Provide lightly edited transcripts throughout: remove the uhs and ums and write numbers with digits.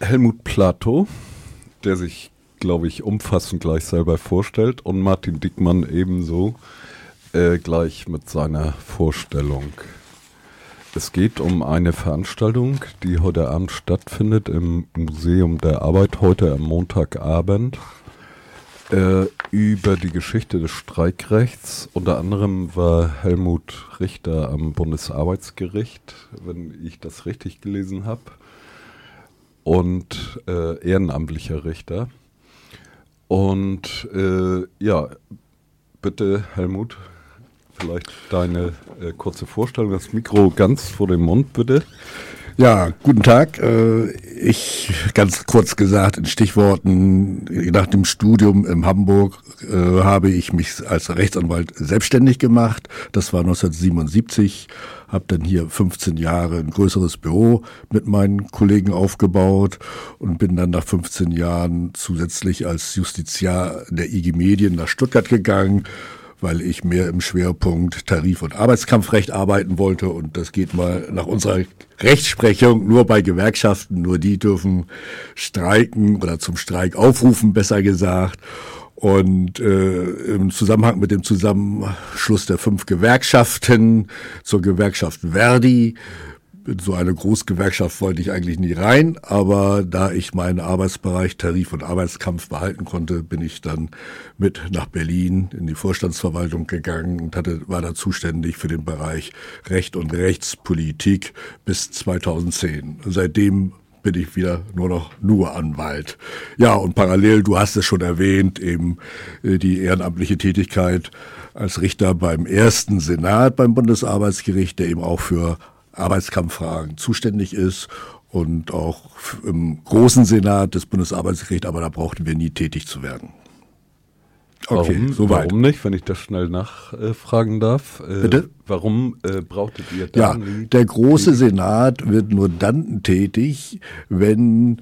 Helmut Platow, der sich, glaube ich, umfassend gleich selber vorstellt, und Martin Dickmann ebenso gleich mit seiner Vorstellung. Es geht um eine Veranstaltung, die heute Abend stattfindet im Museum der Arbeit, heute am Montagabend, über die Geschichte des Streikrechts. Unter anderem war Helmut Richter am Bundesarbeitsgericht, wenn ich das richtig gelesen habe, und ehrenamtlicher Richter. Und ja, bitte Helmut, vielleicht deine kurze Vorstellung, das Mikro ganz vor dem Mund, bitte. Ja, guten Tag. Ich, ganz kurz gesagt, in Stichworten, nach dem Studium in Hamburg habe ich mich als Rechtsanwalt selbstständig gemacht. Das war 1977, habe dann hier 15 Jahre ein größeres Büro mit meinen Kollegen aufgebaut und bin dann nach 15 Jahren zusätzlich als Justiziar der IG Medien nach Stuttgart gegangen, weil ich mehr im Schwerpunkt Tarif- und Arbeitskampfrecht arbeiten wollte. Und das geht mal nach unserer Rechtsprechung nur bei Gewerkschaften. Nur die dürfen streiken oder zum Streik aufrufen, besser gesagt. Und im Zusammenhang mit dem Zusammenschluss der 5 Gewerkschaften zur Gewerkschaft Verdi, in so eine Großgewerkschaft wollte ich eigentlich nie rein, aber da ich meinen Arbeitsbereich Tarif- und Arbeitskampf behalten konnte, bin ich dann mit nach Berlin in die Vorstandsverwaltung gegangen und war da zuständig für den Bereich Recht und Rechtspolitik bis 2010. Seitdem bin ich wieder nur Anwalt. Ja, und parallel, du hast es schon erwähnt, eben die ehrenamtliche Tätigkeit als Richter beim ersten Senat beim Bundesarbeitsgericht, der eben auch für Arbeitskampffragen zuständig ist, und auch im großen Senat des Bundesarbeitsgerichts, aber da brauchten wir nie tätig zu werden. Okay, soweit. Warum nicht, wenn ich das schnell nachfragen darf? Bitte? Warum brauchtet ihr da nie? Ja, der große Senat wird nur dann tätig, wenn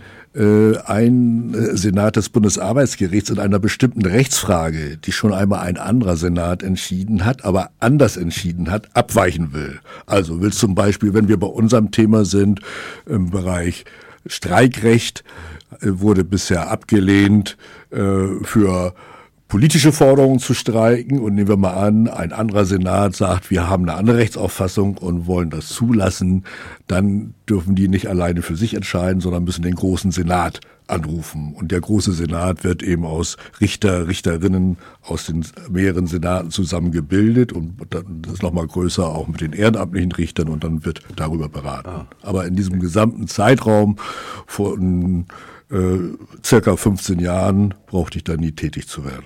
ein Senat des Bundesarbeitsgerichts in einer bestimmten Rechtsfrage, die schon einmal ein anderer Senat entschieden hat, aber anders entschieden hat, abweichen will. Also will zum Beispiel, wenn wir bei unserem Thema sind, im Bereich Streikrecht, wurde bisher abgelehnt für politische Forderungen zu streiken, und nehmen wir mal an, ein anderer Senat sagt, wir haben eine andere Rechtsauffassung und wollen das zulassen, dann dürfen die nicht alleine für sich entscheiden, sondern müssen den großen Senat anrufen. Und der große Senat wird eben aus Richterinnen aus den mehreren Senaten zusammen gebildet, und dann ist nochmal größer auch mit den ehrenamtlichen Richtern, und dann wird darüber beraten. Aber in diesem gesamten Zeitraum von circa 15 Jahren brauchte ich da nie tätig zu werden.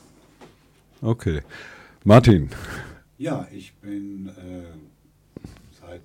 Okay. Martin. Ja, ich bin seit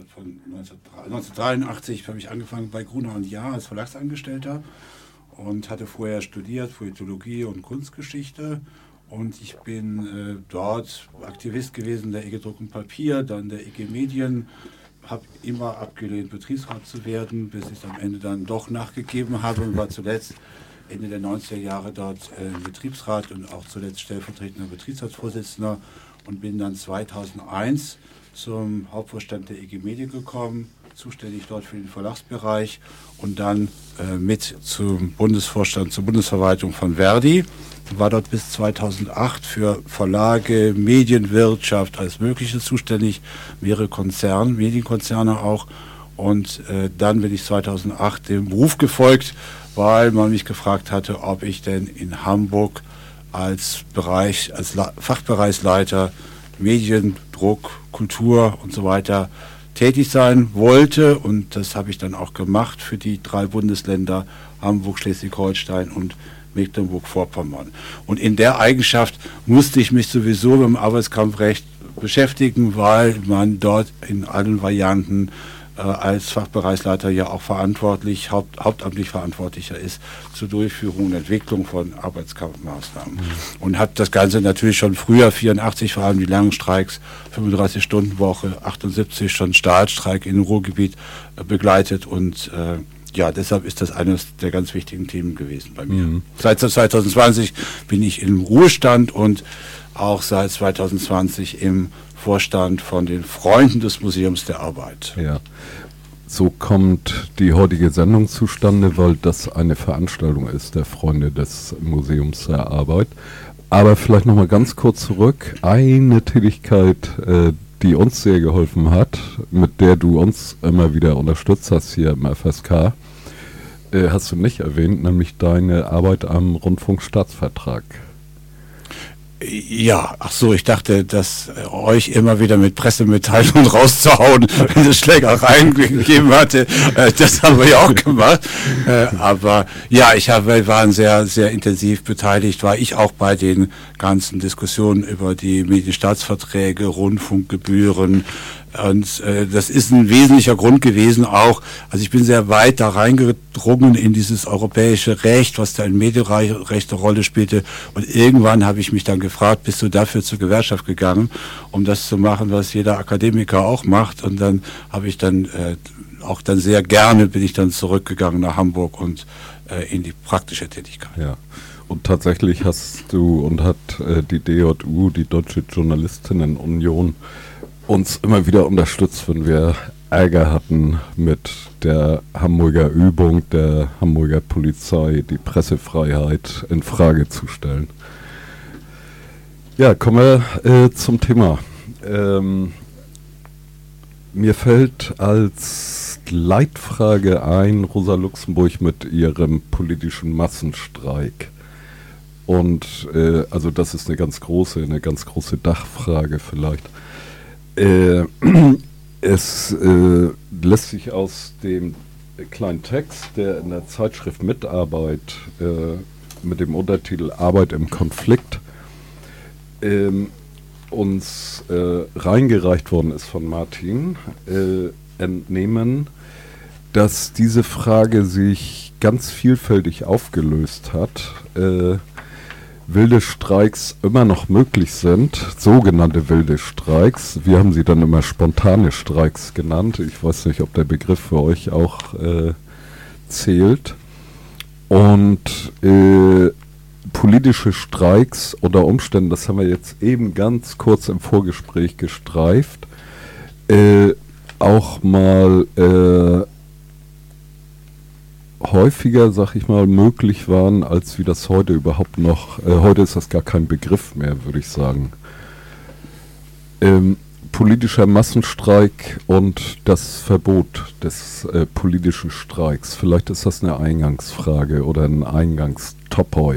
1983 habe ich angefangen bei Gruner und Jahr als Verlagsangestellter und hatte vorher studiert Politologie und Kunstgeschichte, und ich bin dort Aktivist gewesen der IG Druck und Papier, dann der IG Medien, habe immer abgelehnt, Betriebsrat zu werden, bis ich es am Ende dann doch nachgegeben habe und war zuletzt Ende der 90er Jahre dort im Betriebsrat und auch zuletzt stellvertretender Betriebsratsvorsitzender, und bin dann 2001 zum Hauptvorstand der IG Medien gekommen, zuständig dort für den Verlagsbereich, und dann mit zum Bundesvorstand, zur Bundesverwaltung von Verdi. War dort bis 2008 für Verlage, Medienwirtschaft, alles Mögliche zuständig, mehrere Medienkonzerne auch. Und dann bin ich 2008 dem Beruf gefolgt, weil man mich gefragt hatte, ob ich denn in Hamburg als Fachbereichsleiter Medien, Druck, Kultur und so weiter tätig sein wollte. Und das habe ich dann auch gemacht für die 3 Bundesländer Hamburg, Schleswig-Holstein und Mecklenburg-Vorpommern. Und in der Eigenschaft musste ich mich sowieso mit dem Arbeitskampfrecht beschäftigen, weil man dort in allen Varianten als Fachbereichsleiter ja auch hauptamtlich Verantwortlicher ist zur Durchführung und Entwicklung von Arbeitskampfmaßnahmen. Und habe das Ganze natürlich schon früher, 84 vor allem die langen Streiks, 35-Stunden-Woche, 78 schon Stahlstreik im Ruhrgebiet begleitet, und ja, deshalb ist das eines der ganz wichtigen Themen gewesen bei mir. Seit 2020 bin ich im Ruhestand und auch seit 2020 im Vorstand von den Freunden des Museums der Arbeit. Ja. so kommt die heutige Sendung zustande, weil das eine Veranstaltung ist der Freunde des Museums der Arbeit. Aber vielleicht nochmal ganz kurz zurück. Eine Tätigkeit, die uns sehr geholfen hat, mit der du uns immer wieder unterstützt hast hier im FSK, hast du nicht erwähnt, nämlich deine Arbeit am Rundfunkstaatsvertrag. Ja, ach so, ich dachte, dass euch immer wieder mit Pressemitteilungen rauszuhauen, wenn es Schlägereien gegeben hatte. Das haben wir ja auch gemacht. Aber ja, wir waren sehr, sehr intensiv beteiligt, war ich auch bei den ganzen Diskussionen über die Medienstaatsverträge, Rundfunkgebühren. Und das ist ein wesentlicher Grund gewesen auch. Also ich bin sehr weit da reingedrungen in dieses europäische Recht, was da in Medienrecht eine Rolle spielte. Und irgendwann habe ich mich dann gefragt, bist du dafür zur Gewerkschaft gegangen, um das zu machen, was jeder Akademiker auch macht. Und dann habe ich dann sehr gerne bin ich dann zurückgegangen nach Hamburg und in die praktische Tätigkeit. Ja. Und tatsächlich hast du und hat die DJU, die Deutsche Journalistinnenunion, uns immer wieder unterstützt, wenn wir Ärger hatten mit der Hamburger Übung, der Hamburger Polizei, die Pressefreiheit in Frage zu stellen. Ja, kommen wir zum Thema. Mir fällt als Leitfrage ein, Rosa Luxemburg mit ihrem politischen Massenstreik. Und also das ist eine ganz große Dachfrage vielleicht. Es lässt sich aus dem kleinen Text, der in der Zeitschrift Mitarbeit mit dem Untertitel Arbeit im Konflikt uns reingereicht worden ist von Martin, entnehmen, dass diese Frage sich ganz vielfältig aufgelöst hat. Wilde Streiks immer noch möglich sind, sogenannte wilde Streiks. Wir haben sie dann immer spontane Streiks genannt. Ich weiß nicht, ob der Begriff für euch auch zählt. Und politische Streiks unter Umständen, das haben wir jetzt eben ganz kurz im Vorgespräch gestreift, auch mal häufiger, sag ich mal, möglich waren, als wie das heute überhaupt noch, heute ist das gar kein Begriff mehr, würde ich sagen. Politischer Massenstreik und das Verbot des politischen Streiks. Vielleicht ist das eine Eingangsfrage oder ein Eingangstopoi.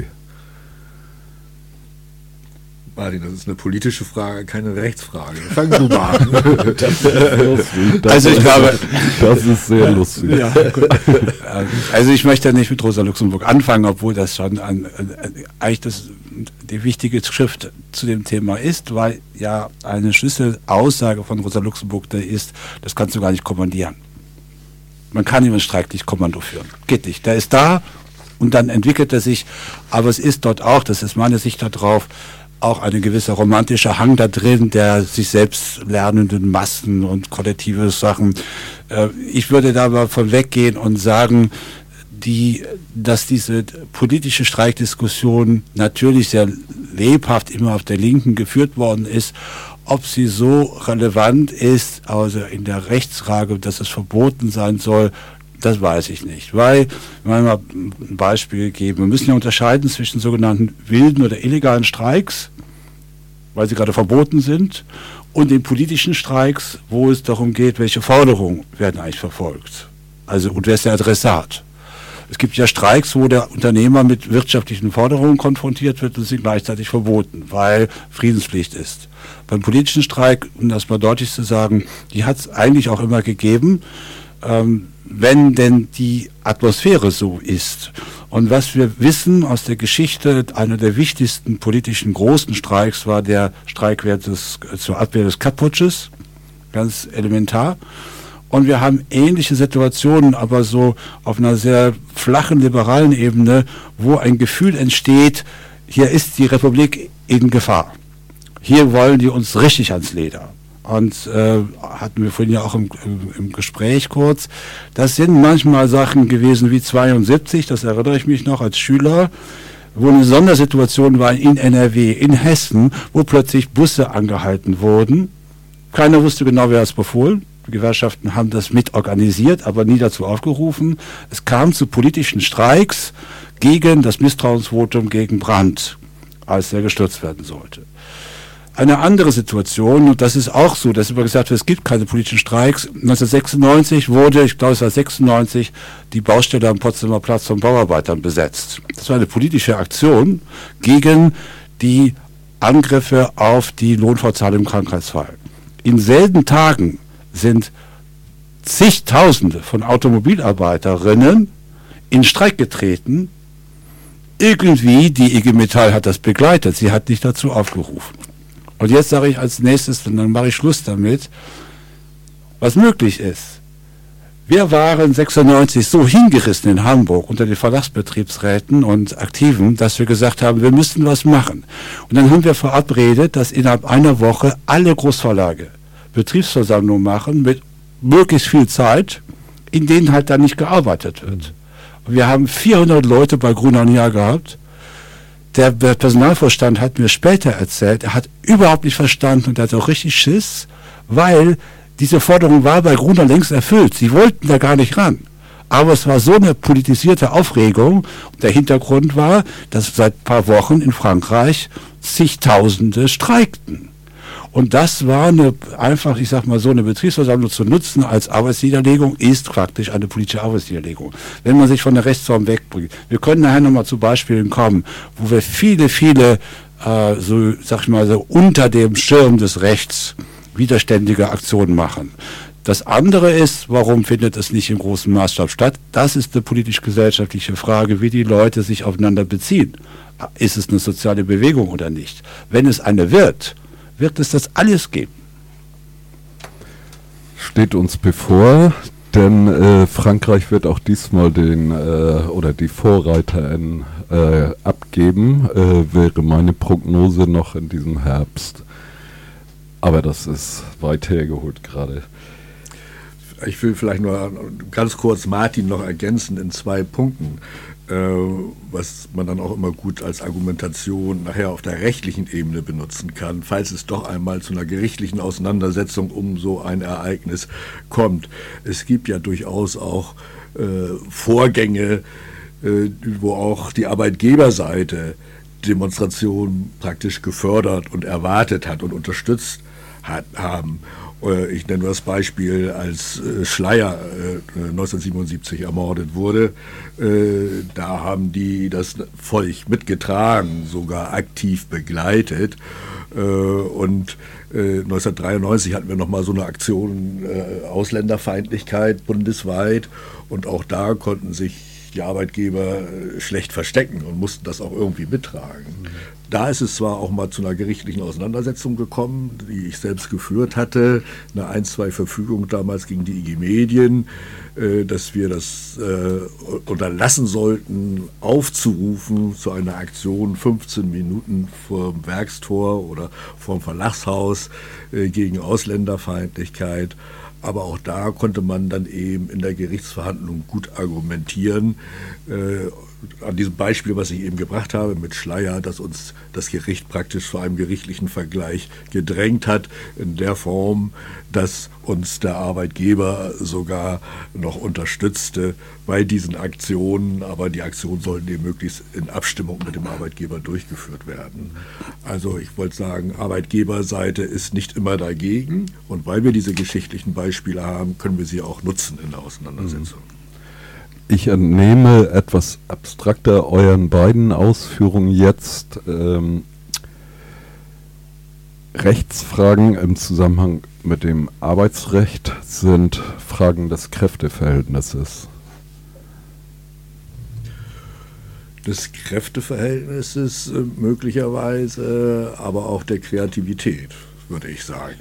Martin, das ist eine politische Frage, keine Rechtsfrage. Fangen Sie mal an. Das ist sehr lustig. Ja, also ich möchte nicht mit Rosa Luxemburg anfangen, obwohl das schon eigentlich die wichtige Schrift zu dem Thema ist, weil ja eine Schlüsselaussage von Rosa Luxemburg da ist, das kannst du gar nicht kommandieren. Man kann einen Streik nicht Kommando führen. Geht nicht. Der ist da und dann entwickelt er sich, aber es ist dort auch, das ist meine Sicht darauf, auch ein gewisser romantischer Hang da drin, der sich selbst lernenden Massen und kollektive Sachen. Ich würde da mal von weggehen und sagen, dass diese politische Streikdiskussion natürlich sehr lebhaft immer auf der Linken geführt worden ist. Ob sie so relevant ist, also in der Rechtsfrage, dass es verboten sein soll, das weiß ich nicht. Weil, wenn wir mal ein Beispiel geben, wir müssen ja unterscheiden zwischen sogenannten wilden oder illegalen Streiks, weil sie gerade verboten sind, und den politischen Streiks, wo es darum geht, welche Forderungen werden eigentlich verfolgt. Also, und wer ist der Adressat? Es gibt ja Streiks, wo der Unternehmer mit wirtschaftlichen Forderungen konfrontiert wird und sind gleichzeitig verboten, weil Friedenspflicht ist. Beim politischen Streik, um das mal deutlich zu sagen, die hat es eigentlich auch immer gegeben, wenn denn die Atmosphäre so ist. Und was wir wissen aus der Geschichte, einer der wichtigsten politischen großen Streiks war der Streik zur Abwehr des Kapp-Putsches, ganz elementar. Und wir haben ähnliche Situationen, aber so auf einer sehr flachen, liberalen Ebene, wo ein Gefühl entsteht, hier ist die Republik in Gefahr. Hier wollen die uns richtig ans Leder. Und hatten wir vorhin ja auch im Gespräch kurz. Das sind manchmal Sachen gewesen wie 72, das erinnere ich mich noch als Schüler, wo eine Sondersituation war in NRW, in Hessen, wo plötzlich Busse angehalten wurden. Keiner wusste genau, wer es befohlen. Gewerkschaften haben das mit organisiert, aber nie dazu aufgerufen. Es kam zu politischen Streiks gegen das Misstrauensvotum gegen Brandt, als er gestürzt werden sollte. Eine andere Situation, und das ist auch so, dass immer gesagt wird, es gibt keine politischen Streiks. 1996 wurde, ich glaube es war 96, die Baustelle am Potsdamer Platz von Bauarbeitern besetzt. Das war eine politische Aktion gegen die Angriffe auf die Lohnfortzahlung im Krankheitsfall. In selben Tagen sind zigtausende von Automobilarbeiterinnen in Streik getreten. Irgendwie, die IG Metall hat das begleitet, sie hat nicht dazu aufgerufen. Und jetzt sage ich als nächstes, und dann mache ich Schluss damit, was möglich ist. Wir waren 96 so hingerissen in Hamburg unter den Verlagsbetriebsräten und Aktiven, dass wir gesagt haben, wir müssten was machen. Und dann haben wir verabredet, dass innerhalb einer Woche alle Großverlage Betriebsversammlungen machen mit möglichst viel Zeit, in denen halt dann nicht gearbeitet wird. Und wir haben 400 Leute bei Gruner & Jahr gehabt. Der Personalvorstand hat mir später erzählt, er hat überhaupt nicht verstanden und er hat auch richtig Schiss, weil diese Forderung war bei Gruner längst erfüllt. Sie wollten da gar nicht ran. Aber es war so eine politisierte Aufregung. Und der Hintergrund war, dass seit ein paar Wochen in Frankreich zigtausende streikten. Und das war einfach, ich sag mal so, eine Betriebsversammlung zu nutzen als Arbeitsniederlegung ist praktisch eine politische Arbeitsniederlegung. Wenn man sich von der Rechtsform wegbringt. Wir können nachher nochmal zu Beispielen kommen, wo wir viele, so, sag ich mal, so unter dem Schirm des Rechts widerständige Aktionen machen. Das andere ist, warum findet es nicht im großen Maßstab statt? Das ist eine politisch-gesellschaftliche Frage, wie die Leute sich aufeinander beziehen. Ist es eine soziale Bewegung oder nicht? Wenn es eine wird es das alles geben. Steht uns bevor, denn Frankreich wird auch diesmal die VorreiterInnen abgeben, wäre meine Prognose noch in diesem Herbst. Aber das ist weit hergeholt gerade. Ich will vielleicht nur ganz kurz Martin noch ergänzen in 2 Punkten, was man dann auch immer gut als Argumentation nachher auf der rechtlichen Ebene benutzen kann, falls es doch einmal zu einer gerichtlichen Auseinandersetzung um so ein Ereignis kommt. Es gibt ja durchaus auch Vorgänge, wo auch die Arbeitgeberseite Demonstrationen praktisch gefördert und erwartet hat und unterstützt haben. Ich nenne nur das Beispiel, als Schleyer 1977 ermordet wurde, da haben die das Volk mitgetragen, sogar aktiv begleitet. Und 1993 hatten wir nochmal so eine Aktion Ausländerfeindlichkeit bundesweit und auch da konnten sich die Arbeitgeber schlecht verstecken und mussten das auch irgendwie mittragen. Da ist es zwar auch mal zu einer gerichtlichen Auseinandersetzung gekommen, die ich selbst geführt hatte, eine 1-2 Verfügung damals gegen die IG Medien, dass wir das unterlassen sollten, aufzurufen zu einer Aktion 15 Minuten vor dem Werkstor oder vor dem Verlagshaus gegen Ausländerfeindlichkeit. Aber auch da konnte man dann eben in der Gerichtsverhandlung gut argumentieren. An diesem Beispiel, was ich eben gebracht habe mit Schleyer, dass uns das Gericht praktisch zu einem gerichtlichen Vergleich gedrängt hat, in der Form, dass uns der Arbeitgeber sogar noch unterstützte bei diesen Aktionen, aber die Aktionen sollten eben möglichst in Abstimmung mit dem Arbeitgeber durchgeführt werden. Also ich wollte sagen, Arbeitgeberseite ist nicht immer dagegen und weil wir diese geschichtlichen Beispiele haben, können wir sie auch nutzen in der Auseinandersetzung. Ich entnehme etwas abstrakter euren beiden Ausführungen jetzt. Rechtsfragen im Zusammenhang mit dem Arbeitsrecht sind Fragen des Kräfteverhältnisses. Des Kräfteverhältnisses möglicherweise, aber auch der Kreativität, würde ich sagen.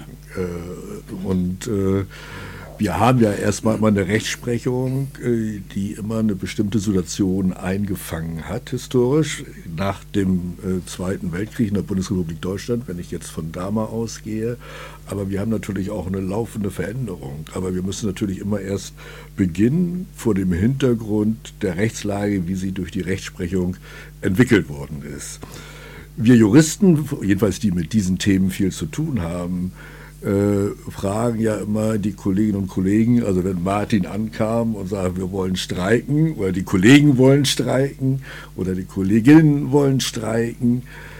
Wir haben ja erstmal immer eine Rechtsprechung, die immer eine bestimmte Situation eingefangen hat, historisch, nach dem Zweiten Weltkrieg in der Bundesrepublik Deutschland, wenn ich jetzt von da mal ausgehe. Aber wir haben natürlich auch eine laufende Veränderung. Aber wir müssen natürlich immer erst beginnen vor dem Hintergrund der Rechtslage, wie sie durch die Rechtsprechung entwickelt worden ist. Wir Juristen, jedenfalls die mit diesen Themen viel zu tun haben, fragen ja immer die Kolleginnen und Kollegen, also wenn Martin ankam und sagte, wir wollen streiken, oder die Kollegen wollen streiken, oder die Kolleginnen wollen streiken,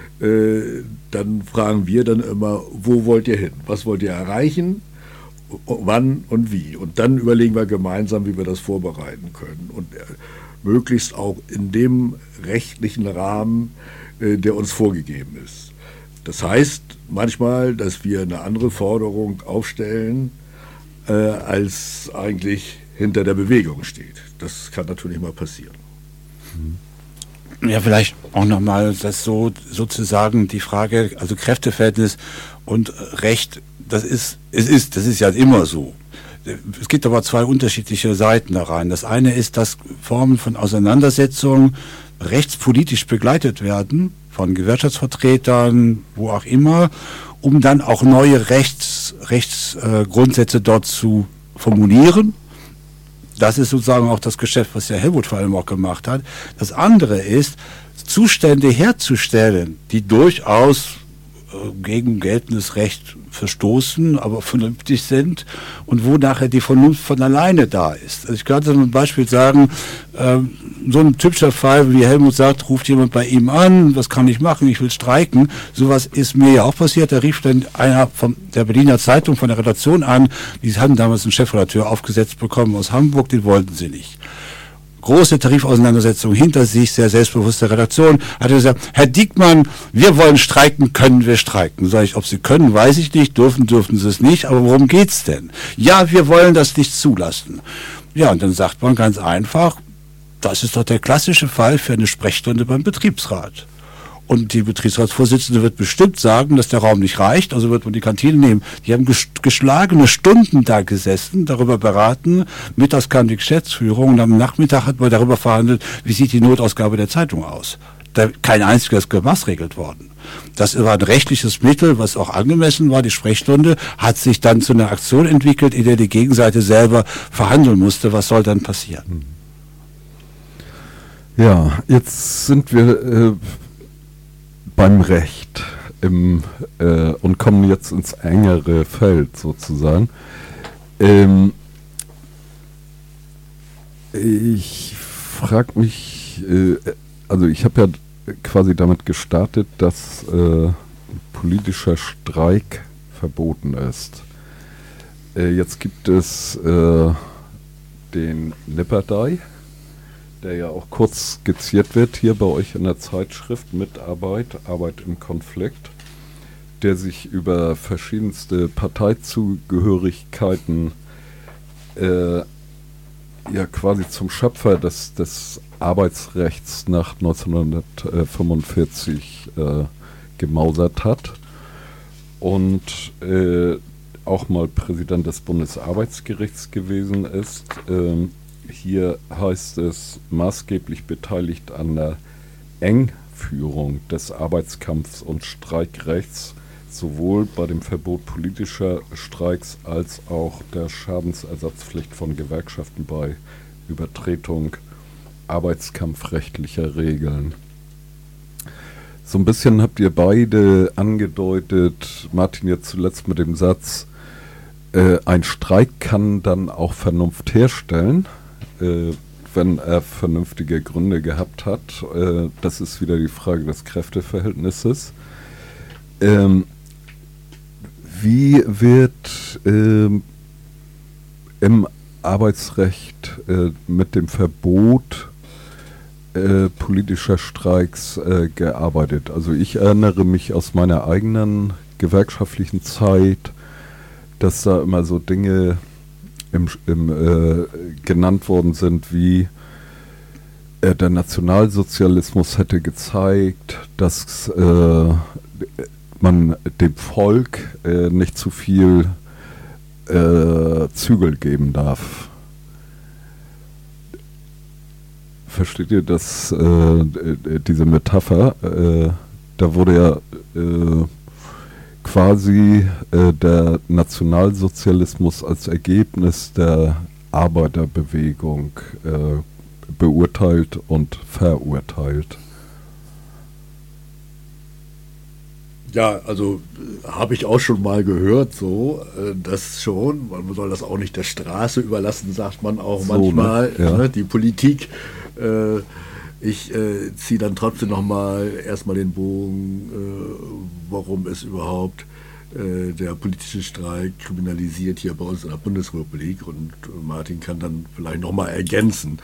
dann fragen wir dann immer, wo wollt ihr hin? Was wollt ihr erreichen? Wann und wie? Und dann überlegen wir gemeinsam, wie wir das vorbereiten können. Und möglichst auch in dem rechtlichen Rahmen, der uns vorgegeben ist. Das heißt manchmal, dass wir eine andere Forderung aufstellen, als eigentlich hinter der Bewegung steht. Das kann natürlich mal passieren. Ja, vielleicht auch nochmal das sozusagen die Frage, also Kräfteverhältnis und Recht, das ist ja immer so. Es gibt aber zwei unterschiedliche Seiten da rein. Das eine ist, dass Formen von Auseinandersetzungen rechtspolitisch begleitet werden, von Gewerkschaftsvertretern, wo auch immer, um dann auch neue Rechtsgrundsätze dort zu formulieren. Das ist sozusagen auch das Geschäft, was ja Helmut vor allem auch gemacht hat. Das andere ist, Zustände herzustellen, die durchaus gegen geltendes Recht verstoßen, aber vernünftig sind und wo nachher die Vernunft von alleine da ist. Also ich kann zum Beispiel sagen, so ein typischer Fall, wie Helmut sagt, ruft jemand bei ihm an, was kann ich machen, ich will streiken. Sowas ist mir ja auch passiert. Da rief dann einer von der Berliner Zeitung, von der Redaktion an, die hatten damals einen Chefredakteur aufgesetzt bekommen aus Hamburg, den wollten sie nicht. Große Tarifauseinandersetzung hinter sich, sehr selbstbewusste Redaktion, hat er gesagt, Herr Diekmann, wir wollen streiken, können wir streiken? Sag ich, ob Sie können, weiß ich nicht, dürfen Sie es nicht, aber worum geht's denn? Ja, wir wollen das nicht zulassen. Ja, und dann sagt man ganz einfach, das ist doch der klassische Fall für eine Sprechstunde beim Betriebsrat. Und die Betriebsratsvorsitzende wird bestimmt sagen, dass der Raum nicht reicht, also wird man die Kantine nehmen. Die haben geschlagene Stunden da gesessen, darüber beraten, mittags kam die Geschäftsführung und am Nachmittag hat man darüber verhandelt, wie sieht die Notausgabe der Zeitung aus. Da kein einziges gemaßregelt worden. Das war ein rechtliches Mittel, was auch angemessen war. Die Sprechstunde hat sich dann zu einer Aktion entwickelt, in der die Gegenseite selber verhandeln musste, was soll dann passieren. Ja, jetzt sind wir beim Recht und kommen jetzt ins engere Feld sozusagen. Ich frage mich, also ich habe ja quasi damit gestartet, dass politischer Streik verboten ist. Jetzt gibt es den Nipperdai, der ja auch kurz skizziert wird hier bei euch in der Zeitschrift Mitarbeit, Arbeit im Konflikt, der sich über verschiedenste Parteizugehörigkeiten ja quasi zum Schöpfer des Arbeitsrechts nach 1945 gemausert hat und auch mal Präsident des Bundesarbeitsgerichts gewesen ist. Hier heißt es, maßgeblich beteiligt an der Engführung des Arbeitskampfs und Streikrechts, sowohl bei dem Verbot politischer Streiks als auch der Schadensersatzpflicht von Gewerkschaften bei Übertretung arbeitskampfrechtlicher Regeln. So ein bisschen habt ihr beide angedeutet, Martin jetzt zuletzt mit dem Satz, ein Streik kann dann auch Vernunft herstellen, wenn er vernünftige Gründe gehabt hat. Das ist wieder die Frage des Kräfteverhältnisses. Wie wird im Arbeitsrecht mit dem Verbot politischer Streiks gearbeitet? Also ich erinnere mich aus meiner eigenen gewerkschaftlichen Zeit, dass da immer so Dinge genannt worden sind, wie der Nationalsozialismus hätte gezeigt, dass man dem Volk nicht zu viel Zügel geben darf. Versteht ihr das, diese Metapher? Da wurde ja quasi der Nationalsozialismus als Ergebnis der Arbeiterbewegung beurteilt und verurteilt. Ja, also habe ich auch schon mal gehört, so, das schon, man soll das auch nicht der Straße überlassen, sagt man auch so, manchmal, ne? Ja. Ne, die Politik. Ich ziehe dann trotzdem nochmal erstmal den Bogen, warum es überhaupt der politische Streik kriminalisiert hier bei uns in der Bundesrepublik, und Martin kann dann vielleicht nochmal ergänzen.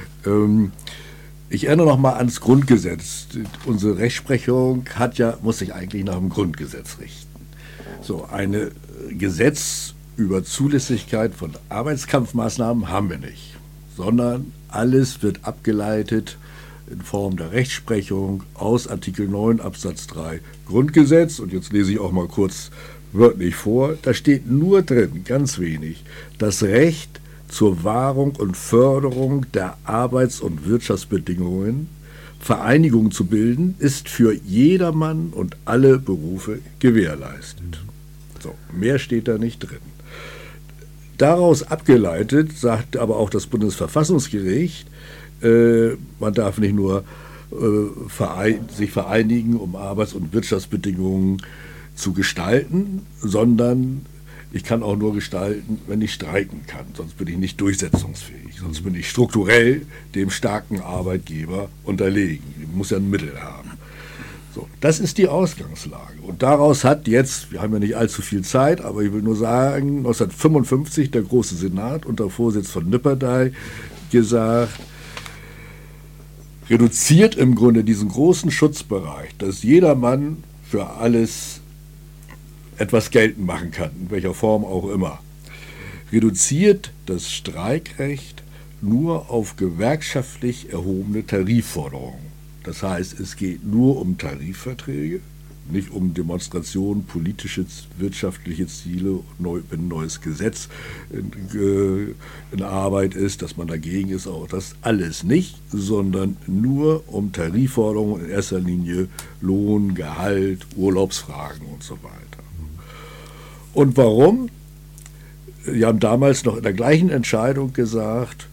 Ich erinnere nochmal ans Grundgesetz. Unsere Rechtsprechung muss sich eigentlich nach dem Grundgesetz richten. So, ein Gesetz über Zulässigkeit von Arbeitskampfmaßnahmen haben wir nicht, sondern alles wird abgeleitet in Form der Rechtsprechung aus Artikel 9 Absatz 3 Grundgesetz. Und jetzt lese ich auch mal kurz wörtlich vor. Da steht nur drin, ganz wenig, das Recht zur Wahrung und Förderung der Arbeits- und Wirtschaftsbedingungen, Vereinigungen zu bilden, ist für jedermann und alle Berufe gewährleistet. So, mehr steht da nicht drin. Daraus abgeleitet sagt aber auch das Bundesverfassungsgericht, man darf nicht nur sich vereinigen, um Arbeits- und Wirtschaftsbedingungen zu gestalten, sondern ich kann auch nur gestalten, wenn ich streiken kann. Sonst bin ich nicht durchsetzungsfähig. Sonst bin ich strukturell dem starken Arbeitgeber unterlegen. Ich muss ja ein Mittel haben. So, das ist die Ausgangslage. Und daraus hat jetzt, wir haben ja nicht allzu viel Zeit, aber ich will nur sagen, 1955 der Große Senat unter Vorsitz von Nipperdey gesagt, reduziert im Grunde diesen großen Schutzbereich, dass jedermann für alles etwas geltend machen kann, in welcher Form auch immer, reduziert das Streikrecht nur auf gewerkschaftlich erhobene Tarifforderungen. Das heißt, es geht nur um Tarifverträge, nicht um Demonstrationen, politische, wirtschaftliche Ziele, wenn ein neues Gesetz in Arbeit ist, dass man dagegen ist, auch das alles nicht, sondern nur um Tarifforderungen, in erster Linie Lohn, Gehalt, Urlaubsfragen und so weiter. Und warum? Wir haben damals noch in der gleichen Entscheidung gesagt,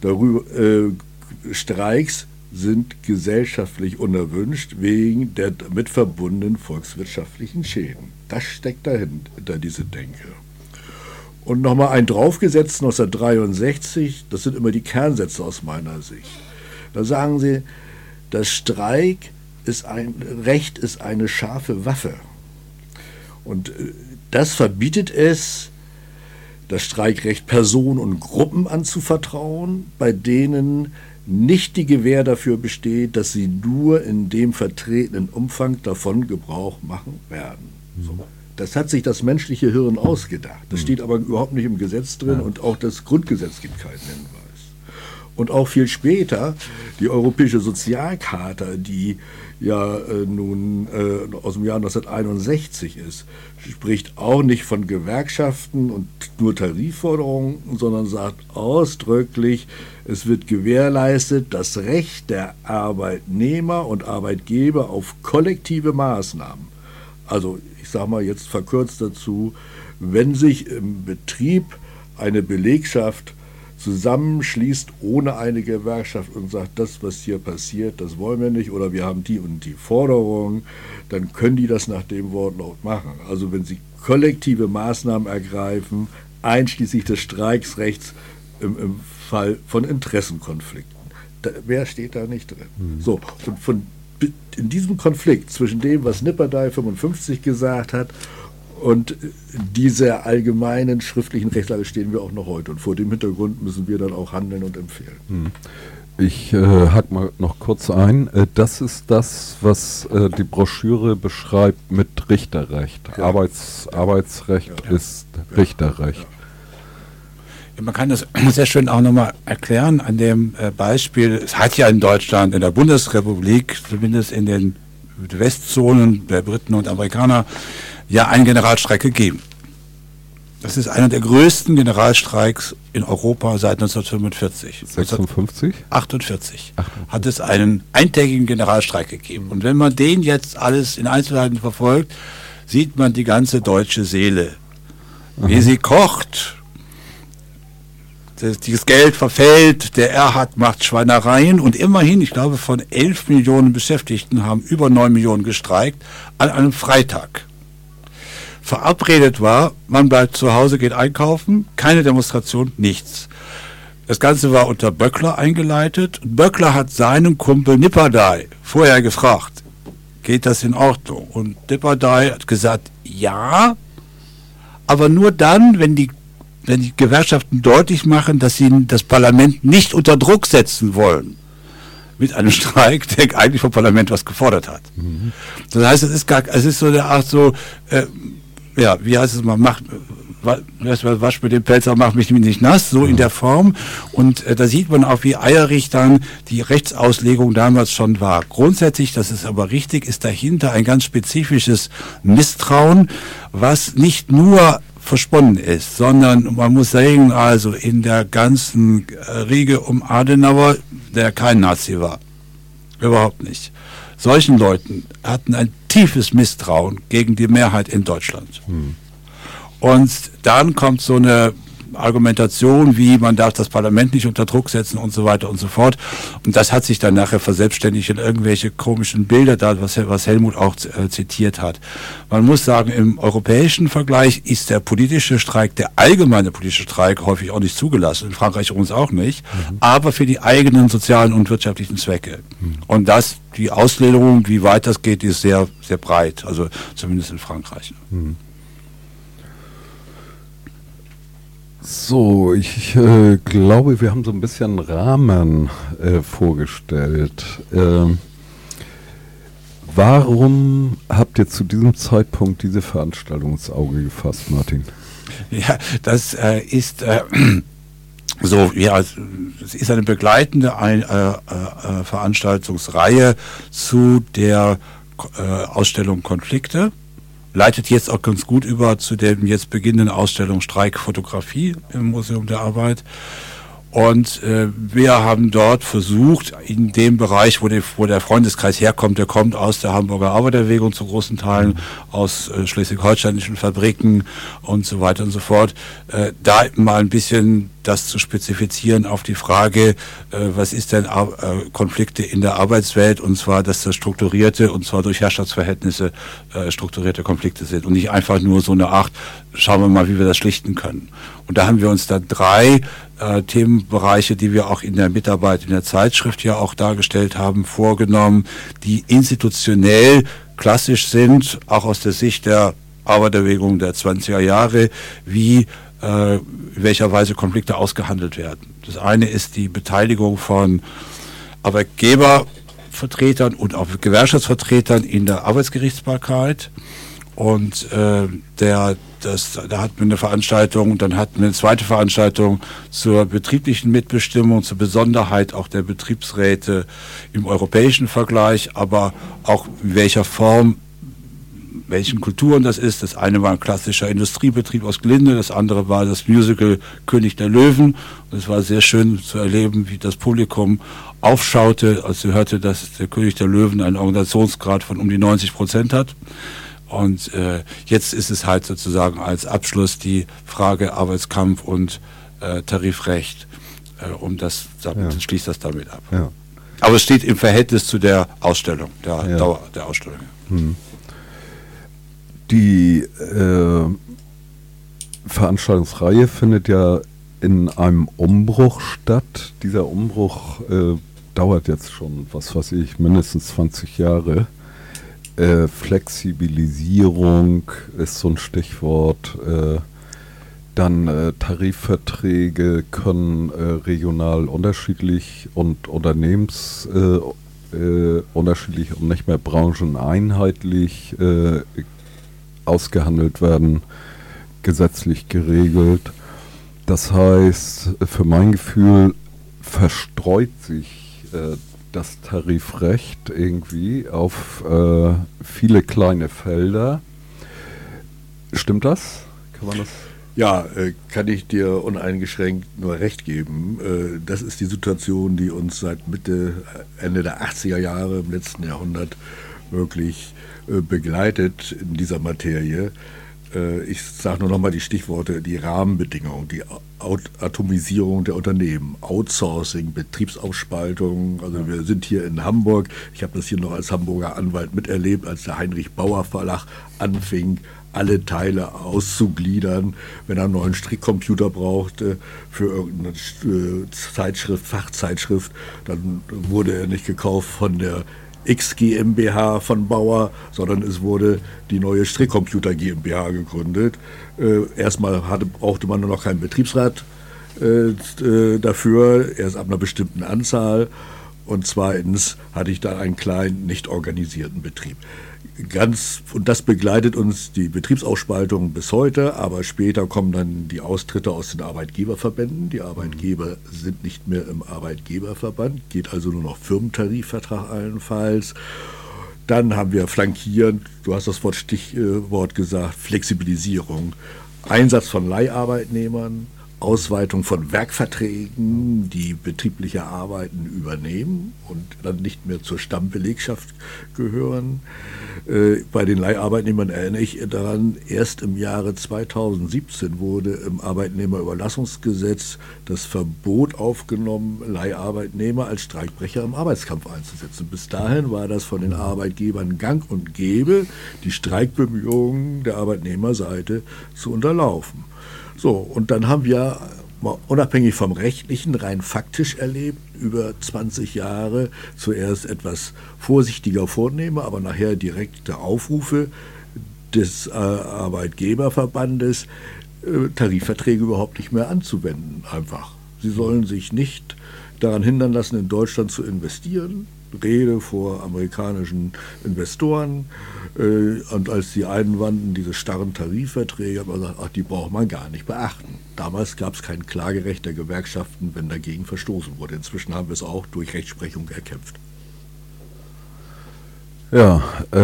Streiks sind gesellschaftlich unerwünscht wegen der damit verbundenen volkswirtschaftlichen Schäden. Das steckt dahinter, diese Denke. Und nochmal ein draufgesetzt, 1963, das sind immer die Kernsätze aus meiner Sicht. Da sagen sie, das Recht ist eine scharfe Waffe. Und das verbietet es, das Streikrecht Personen und Gruppen anzuvertrauen, bei denen nicht die Gewähr dafür besteht, dass sie nur in dem vertretenen Umfang davon Gebrauch machen werden. So. Das hat sich das menschliche Hirn ausgedacht. Das steht aber überhaupt nicht im Gesetz drin, und auch das Grundgesetz gibt keinen Hinweis. Und auch viel später, die Europäische Sozialcharta, die ja nun aus dem Jahr 1961 ist, spricht auch nicht von Gewerkschaften und nur Tarifforderungen, sondern sagt ausdrücklich, es wird gewährleistet, das Recht der Arbeitnehmer und Arbeitgeber auf kollektive Maßnahmen. Also ich sage mal jetzt verkürzt dazu, wenn sich im Betrieb eine Belegschaft zusammenschließt ohne eine Gewerkschaft und sagt, das, was hier passiert, das wollen wir nicht, oder wir haben die und die Forderung, dann können die das nach dem Wortlaut machen. Also wenn sie kollektive Maßnahmen ergreifen, einschließlich des Streiksrechts im Fall von Interessenkonflikten. Wer steht da nicht drin? So, und in diesem Konflikt zwischen dem, was Nipperdey 55 gesagt hat, und dieser allgemeinen schriftlichen Rechtslage stehen wir auch noch heute. Und vor dem Hintergrund müssen wir dann auch handeln und empfehlen. Ich hack mal noch kurz ein. Das ist das, was die Broschüre beschreibt mit Richterrecht. Ja. Arbeitsrecht ist Richterrecht. Ja, man kann das sehr schön auch nochmal erklären an dem Beispiel. Es hat ja in Deutschland, in der Bundesrepublik, zumindest in den Westzonen der Briten und Amerikaner, ja einen Generalstreik gegeben. Das ist einer der größten Generalstreiks in Europa seit 1945. 56? 48 hat es einen eintägigen Generalstreik gegeben. Und wenn man den jetzt alles in Einzelheiten verfolgt, sieht man die ganze deutsche Seele, wie sie kocht. dieses Geld verfällt, der Erhard macht Schweinereien und immerhin, ich glaube, von 11 Millionen Beschäftigten haben über 9 Millionen gestreikt an einem Freitag. Verabredet war, man bleibt zu Hause, geht einkaufen, keine Demonstration, nichts. Das Ganze war unter Böckler eingeleitet. Böckler hat seinen Kumpel Nipperdey vorher gefragt, geht das in Ordnung? Und Nipperdey hat gesagt, ja, aber nur dann, wenn die Gewerkschaften deutlich machen, dass sie das Parlament nicht unter Druck setzen wollen. Mit einem Streik, der eigentlich vom Parlament was gefordert hat. Mhm. Das heißt, es ist so eine Art so, wie heißt es mal, wasch mit dem Pelz, aber mach mich nicht nass, so in der Form. Und da sieht man auch, wie eierig dann die Rechtsauslegung damals schon war. Grundsätzlich, das ist aber richtig, ist dahinter ein ganz spezifisches Misstrauen, was nicht nur versponnen ist, sondern man muss sagen, also in der ganzen Riege um Adenauer, der kein Nazi war. Überhaupt nicht. Solchen Leuten hatten ein tiefes Misstrauen gegen die Mehrheit in Deutschland. Und dann kommt so eine Argumentation wie, man darf das Parlament nicht unter Druck setzen und so weiter und so fort. Und das hat sich dann nachher verselbstständigt in irgendwelche komischen Bilder, da was Helmut auch zitiert hat. Man muss sagen, im europäischen Vergleich ist der politische Streik, der allgemeine politische Streik, häufig auch nicht zugelassen, in Frankreich übrigens auch nicht, aber für die eigenen sozialen und wirtschaftlichen Zwecke. Und die Auslegung, wie weit das geht, ist sehr, sehr breit, also zumindest in Frankreich. So, ich glaube, wir haben so ein bisschen Rahmen vorgestellt. Warum habt ihr zu diesem Zeitpunkt diese Veranstaltung ins Auge gefasst, Martin? Ja, das ist so, ja, es ist eine begleitende Veranstaltungsreihe zu der Ausstellung Konflikte. Leitet jetzt auch ganz gut über zu dem jetzt beginnenden Ausstellung Streikfotografie im Museum der Arbeit. Und wir haben dort versucht, in dem Bereich, wo der Freundeskreis herkommt, der kommt aus der Hamburger Arbeiterbewegung zu großen Teilen, aus schleswig-holsteinischen Fabriken und so weiter und so fort, da mal ein bisschen das zu spezifizieren auf die Frage, was ist denn Konflikte in der Arbeitswelt, und zwar, dass das strukturierte, und zwar durch Herrschaftsverhältnisse strukturierte Konflikte sind und nicht einfach nur so eine Art, schauen wir mal, wie wir das schlichten können. Und da haben wir uns dann 3 Themenbereiche, die wir auch in der Mitarbeit in der Zeitschrift ja auch dargestellt haben, vorgenommen, die institutionell klassisch sind, auch aus der Sicht der Arbeiterbewegung der 20er Jahre, wie in welcher Weise Konflikte ausgehandelt werden. Das eine ist die Beteiligung von Arbeitgebervertretern und auch Gewerkschaftsvertretern in der Arbeitsgerichtsbarkeit. Und da hatten wir eine Veranstaltung, dann hatten wir eine zweite Veranstaltung zur betrieblichen Mitbestimmung, zur Besonderheit auch der Betriebsräte im europäischen Vergleich, aber auch in welcher Form, welchen Kulturen das ist. Das eine war ein klassischer Industriebetrieb aus Glinde, das andere war das Musical König der Löwen. Und es war sehr schön zu erleben, wie das Publikum aufschaute, als sie hörte, dass der König der Löwen einen Organisationsgrad von um die 90% hat. Und jetzt ist es halt sozusagen als Abschluss die Frage Arbeitskampf und Tarifrecht. Schließt das damit ab. Ja. Aber es steht im Verhältnis zu der Ausstellung, der Dauer der Ausstellung. Die Veranstaltungsreihe findet ja in einem Umbruch statt. Dieser Umbruch dauert jetzt schon, was weiß ich, mindestens 20 Jahre. Flexibilisierung ist so ein Stichwort. Dann Tarifverträge können regional unterschiedlich und unterschiedlich und nicht mehr brancheneinheitlich ausgehandelt werden, gesetzlich geregelt. Das heißt, für mein Gefühl verstreut sich das Tarifrecht irgendwie auf viele kleine Felder. Stimmt das? Kann man das? Ja, kann ich dir uneingeschränkt nur recht geben. Das ist die Situation, die uns seit Ende der 80er Jahre im letzten Jahrhundert wirklich begleitet in dieser Materie. Ich sage nur noch mal die Stichworte, die Rahmenbedingungen, die Atomisierung der Unternehmen, Outsourcing, Betriebsaufspaltung. Also wir sind hier in Hamburg. Ich habe das hier noch als Hamburger Anwalt miterlebt, als der Heinrich Bauer Verlag anfing, alle Teile auszugliedern. Wenn er einen neuen Strickcomputer brauchte für irgendeine Zeitschrift, Fachzeitschrift, dann wurde er nicht gekauft von der X GmbH von Bauer, sondern es wurde die neue Strickcomputer GmbH gegründet. Erstmal brauchte man nur noch keinen Betriebsrat dafür, erst ab einer bestimmten Anzahl. Und zweitens hatte ich dann einen kleinen, nicht organisierten Betrieb. Und das begleitet uns die Betriebsaufspaltung bis heute, aber später kommen dann die Austritte aus den Arbeitgeberverbänden. Die Arbeitgeber sind nicht mehr im Arbeitgeberverband, geht also nur noch Firmentarifvertrag allenfalls. Dann haben wir flankierend, du hast das Stichwort gesagt, Flexibilisierung, Einsatz von Leiharbeitnehmern, Ausweitung von Werkverträgen, die betriebliche Arbeiten übernehmen und dann nicht mehr zur Stammbelegschaft gehören. Bei den Leiharbeitnehmern erinnere ich daran, erst im Jahre 2017 wurde im Arbeitnehmerüberlassungsgesetz das Verbot aufgenommen, Leiharbeitnehmer als Streikbrecher im Arbeitskampf einzusetzen. Bis dahin war das von den Arbeitgebern gang und gäbe, die Streikbemühungen der Arbeitnehmerseite zu unterlaufen. So, und dann haben wir mal unabhängig vom Rechtlichen rein faktisch erlebt, über 20 Jahre zuerst etwas vorsichtiger Vornehmer, aber nachher direkte Aufrufe des Arbeitgeberverbandes, Tarifverträge überhaupt nicht mehr anzuwenden einfach. Sie sollen sich nicht daran hindern lassen, in Deutschland zu investieren. Rede vor amerikanischen Investoren. Und als die einwandten, diese starren Tarifverträge, hat man gesagt, ach, die braucht man gar nicht beachten. Damals gab es kein Klagerecht der Gewerkschaften, wenn dagegen verstoßen wurde. Inzwischen haben wir es auch durch Rechtsprechung erkämpft. Ja,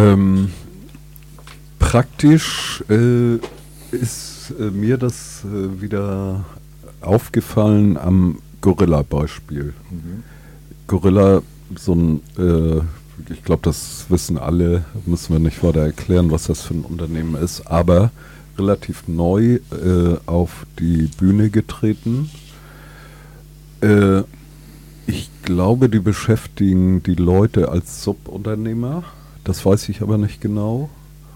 praktisch ist mir das wieder aufgefallen am Gorilla-Beispiel. Gorilla, so ein, ich glaube, das wissen alle, müssen wir nicht weiter erklären, was das für ein Unternehmen ist, aber relativ neu auf die Bühne getreten. Ich glaube, die beschäftigen die Leute als Subunternehmer, das weiß ich aber nicht genau.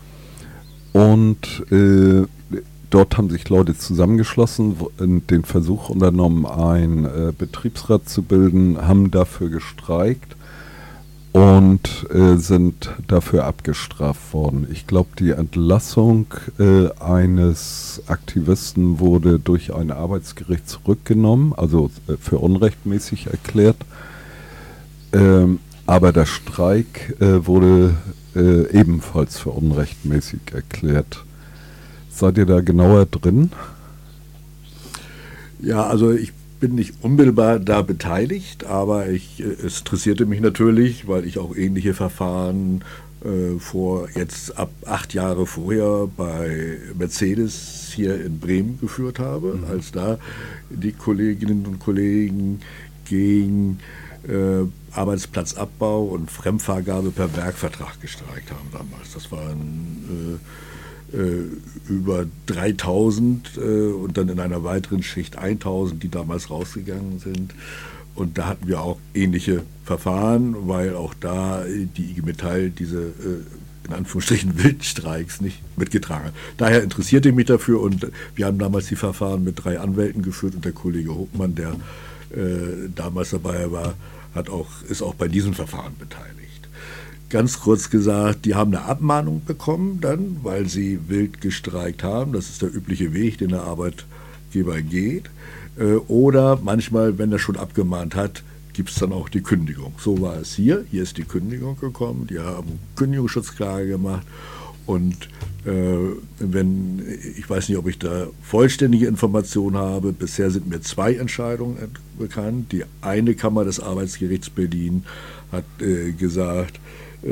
Und dort haben sich Leute zusammengeschlossen, den Versuch unternommen, einen Betriebsrat zu bilden, haben dafür gestreikt und sind dafür abgestraft worden. Ich glaube, die Entlassung eines Aktivisten wurde durch ein Arbeitsgericht zurückgenommen, also für unrechtmäßig erklärt. Aber der Streik wurde ebenfalls für unrechtmäßig erklärt. Seid ihr da genauer drin? Ja, also ich bin nicht unmittelbar da beteiligt, aber es interessierte mich natürlich, weil ich auch ähnliche Verfahren ab 8 Jahre vorher bei Mercedes hier in Bremen geführt habe, als da die Kolleginnen und Kollegen gegen Arbeitsplatzabbau und Fremdvergabe per Werkvertrag gestreikt haben damals. Das waren über 3000 und dann in einer weiteren Schicht 1000, die damals rausgegangen sind. Und da hatten wir auch ähnliche Verfahren, weil auch da die IG Metall diese in Anführungsstrichen Wildstreiks nicht mitgetragen hat. Daher interessierte ich mich dafür und wir haben damals die Verfahren mit 3 Anwälten geführt und der Kollege Hopmann, der damals dabei war, ist auch bei diesem Verfahren beteiligt. Ganz kurz gesagt, die haben eine Abmahnung bekommen dann, weil sie wild gestreikt haben. Das ist der übliche Weg, den der Arbeitgeber geht. Oder manchmal, wenn er schon abgemahnt hat, gibt es dann auch die Kündigung. So war es hier. Hier ist die Kündigung gekommen. Die haben Kündigungsschutzklage gemacht. Und ich weiß nicht, ob ich da vollständige Informationen habe. Bisher sind mir 2 Entscheidungen bekannt. Die eine Kammer des Arbeitsgerichts Berlin hat gesagt,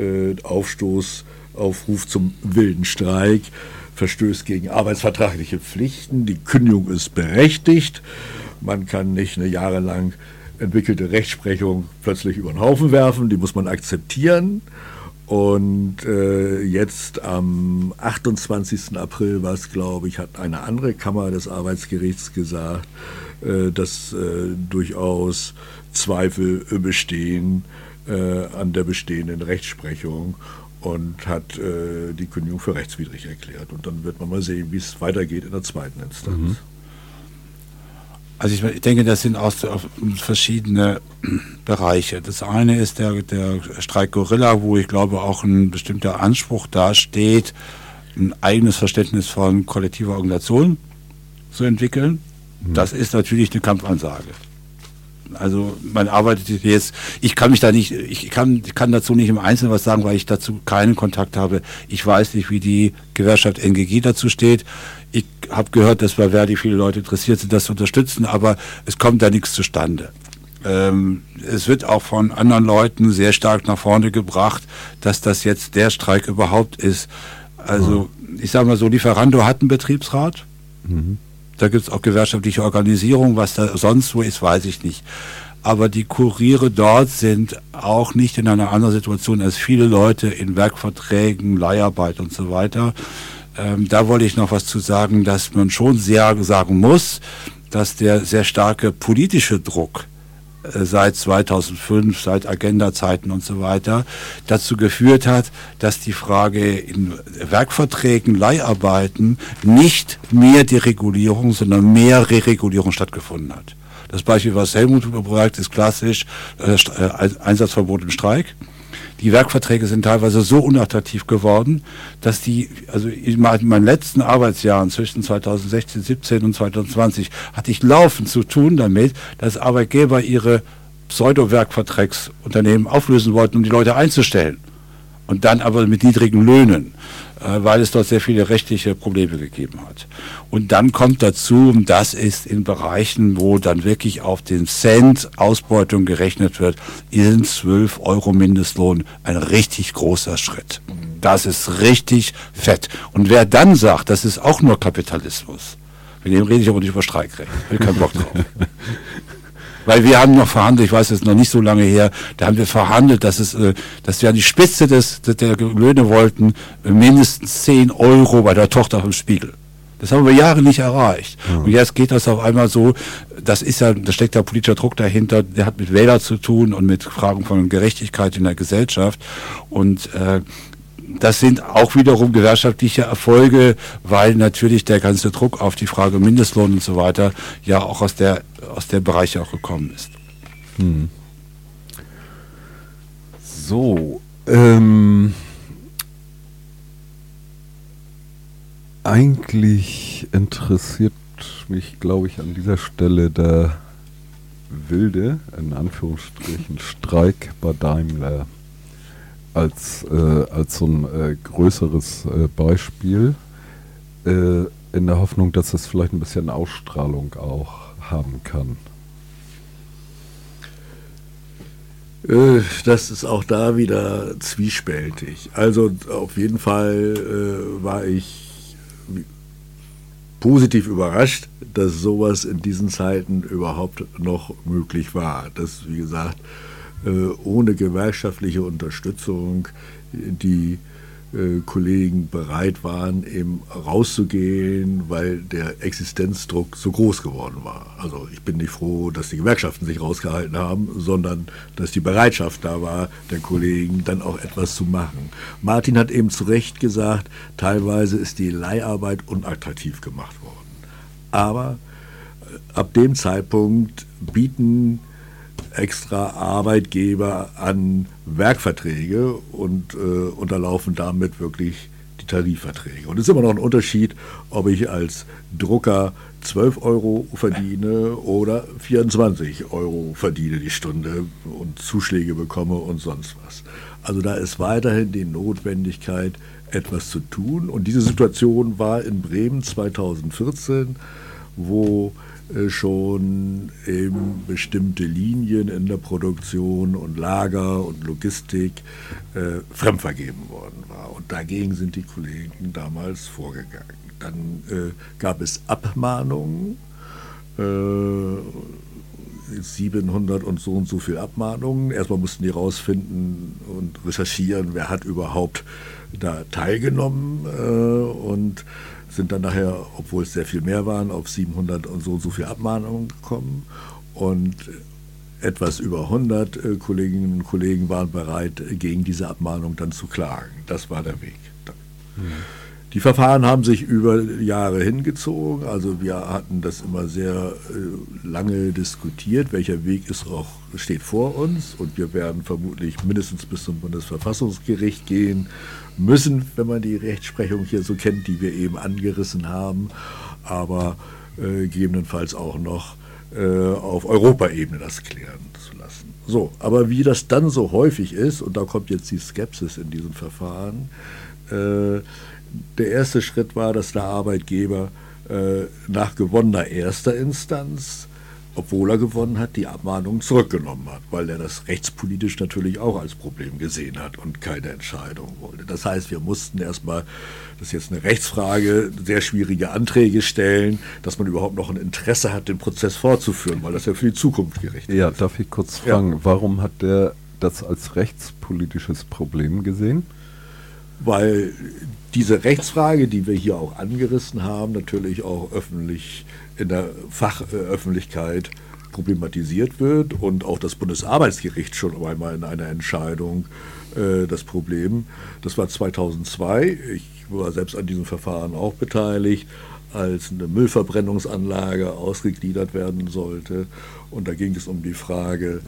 Aufruf zum wilden Streik, verstößt gegen arbeitsvertragliche Pflichten, die Kündigung ist berechtigt, man kann nicht eine jahrelang entwickelte Rechtsprechung plötzlich über den Haufen werfen, die muss man akzeptieren Und jetzt am 28. April war es, glaube ich, hat eine andere Kammer des Arbeitsgerichts gesagt, dass durchaus Zweifel bestehen an der bestehenden Rechtsprechung und hat die Kündigung für rechtswidrig erklärt. Und dann wird man mal sehen, wie es weitergeht in der zweiten Instanz. Mhm. Also ich denke, das sind auch verschiedene Bereiche. Das eine ist der Streik Gorilla, wo ich glaube auch ein bestimmter Anspruch dasteht, ein eigenes Verständnis von kollektiver Organisation zu entwickeln. Mhm. Das ist natürlich eine Kampfansage. Also man arbeitet jetzt, ich kann dazu nicht im Einzelnen was sagen, weil ich dazu keinen Kontakt habe. Ich weiß nicht, wie die Gewerkschaft NGG dazu steht. Ich habe gehört, dass bei Verdi viele Leute interessiert sind, das zu unterstützen, aber es kommt da nichts zustande. Es wird auch von anderen Leuten sehr stark nach vorne gebracht, dass das jetzt der Streik überhaupt ist. Also ich sage mal so, Lieferando hat einen Betriebsrat. Mhm. Da gibt es auch gewerkschaftliche Organisierung, was da sonst wo ist, weiß ich nicht. Aber die Kuriere dort sind auch nicht in einer anderen Situation als viele Leute in Werkverträgen, Leiharbeit und so weiter. Da wollte ich noch was zu sagen, dass man schon sehr sagen muss, dass der sehr starke politische Druck seit 2005, seit Agenda-Zeiten und so weiter, dazu geführt hat, dass die Frage in Werkverträgen, Leiharbeiten nicht mehr Deregulierung, sondern mehr Reregulierung stattgefunden hat. Das Beispiel, was Helmut bereitet, ist klassisch, Einsatzverbot im Streik. Die Werkverträge sind teilweise so unattraktiv geworden, dass also in meinen letzten Arbeitsjahren zwischen 2016, 17 und 2020 hatte ich laufend zu tun damit, dass Arbeitgeber ihre Pseudo-Werkvertragsunternehmen auflösen wollten, um die Leute einzustellen. Und dann aber mit niedrigen Löhnen, weil es dort sehr viele rechtliche Probleme gegeben hat. Und dann kommt dazu, das ist in Bereichen, wo dann wirklich auf den Cent Ausbeutung gerechnet wird, sind 12 € Mindestlohn ein richtig großer Schritt. Das ist richtig fett. Und wer dann sagt, das ist auch nur Kapitalismus, mit dem rede ich aber nicht über Streikrecht. Ich habe keinen Bock drauf. Weil wir haben noch verhandelt, ich weiß, es ist noch nicht so lange her, da haben wir verhandelt, dass wir an die Spitze der Löhne wollten, mindestens 10 € bei der Tochter vom Spiegel. Das haben wir Jahre nicht erreicht. Ja. Und jetzt geht das auf einmal so, da steckt ja politischer Druck dahinter, der hat mit Wählern zu tun und mit Fragen von Gerechtigkeit in der Gesellschaft. Und das sind auch wiederum gewerkschaftliche Erfolge, weil natürlich der ganze Druck auf die Frage Mindestlohn und so weiter ja auch aus der Bereiche auch gekommen ist. Hm. So, eigentlich interessiert mich, glaube ich, an dieser Stelle der wilde, in Anführungsstrichen, Streik bei Daimler als so ein größeres Beispiel, in der Hoffnung, dass es vielleicht ein bisschen Ausstrahlung auch haben kann. Das ist auch da wieder zwiespältig. Also auf jeden Fall war ich positiv überrascht, dass sowas in diesen Zeiten überhaupt noch möglich war. Dass, wie gesagt, ohne gewerkschaftliche Unterstützung die Kollegen bereit waren, eben rauszugehen, weil der Existenzdruck so groß geworden war. Also ich bin nicht froh, dass die Gewerkschaften sich rausgehalten haben, sondern dass die Bereitschaft da war, der Kollegen dann auch etwas zu machen. Martin hat eben zu Recht gesagt, teilweise ist die Leiharbeit unattraktiv gemacht worden. Aber ab dem Zeitpunkt bieten extra Arbeitgeber an Werkverträge und unterlaufen damit wirklich die Tarifverträge. Und es ist immer noch ein Unterschied, ob ich als Drucker 12 € verdiene oder 24 € verdiene die Stunde und Zuschläge bekomme und sonst was. Also da ist weiterhin die Notwendigkeit, etwas zu tun. Und diese Situation war in Bremen 2014, wo schon eben bestimmte Linien in der Produktion und Lager und Logistik fremdvergeben worden war. Und dagegen sind die Kollegen damals vorgegangen. Dann gab es Abmahnungen. 700 und so viel Abmahnungen. Erstmal mussten die rausfinden und recherchieren, wer hat überhaupt da teilgenommen und sind dann nachher, obwohl es sehr viel mehr waren, auf 700 und so viel Abmahnungen gekommen. Und etwas über 100 Kolleginnen und Kollegen waren bereit, gegen diese Abmahnung dann zu klagen. Das war der Weg. Die Verfahren haben sich über Jahre hingezogen. Also wir hatten das immer sehr lange diskutiert, welcher Weg steht vor uns. Und wir werden vermutlich mindestens bis zum Bundesverfassungsgericht gehen müssen, wenn man die Rechtsprechung hier so kennt, die wir eben angerissen haben. Aber gegebenenfalls auch noch auf Europaebene das klären zu lassen. So, aber wie das dann so häufig ist, und da kommt jetzt die Skepsis in diesem Verfahren, der erste Schritt war, dass der Arbeitgeber nach gewonnener erster Instanz, obwohl er gewonnen hat, die Abmahnung zurückgenommen hat, weil er das rechtspolitisch natürlich auch als Problem gesehen hat und keine Entscheidung wollte. Das heißt, wir mussten erstmal, das ist jetzt eine Rechtsfrage, sehr schwierige Anträge stellen, dass man überhaupt noch ein Interesse hat, den Prozess fortzuführen, weil das ja für die Zukunft gerichtet ist. Ja, darf ich kurz fragen, warum hat der das als rechtspolitisches Problem gesehen? Weil diese Rechtsfrage, die wir hier auch angerissen haben, natürlich auch öffentlich in der Fachöffentlichkeit problematisiert wird und auch das Bundesarbeitsgericht schon einmal in einer Entscheidung das Problem. Das war 2002, ich war selbst an diesem Verfahren auch beteiligt, als eine Müllverbrennungsanlage ausgegliedert werden sollte. Und da ging es um die Frage,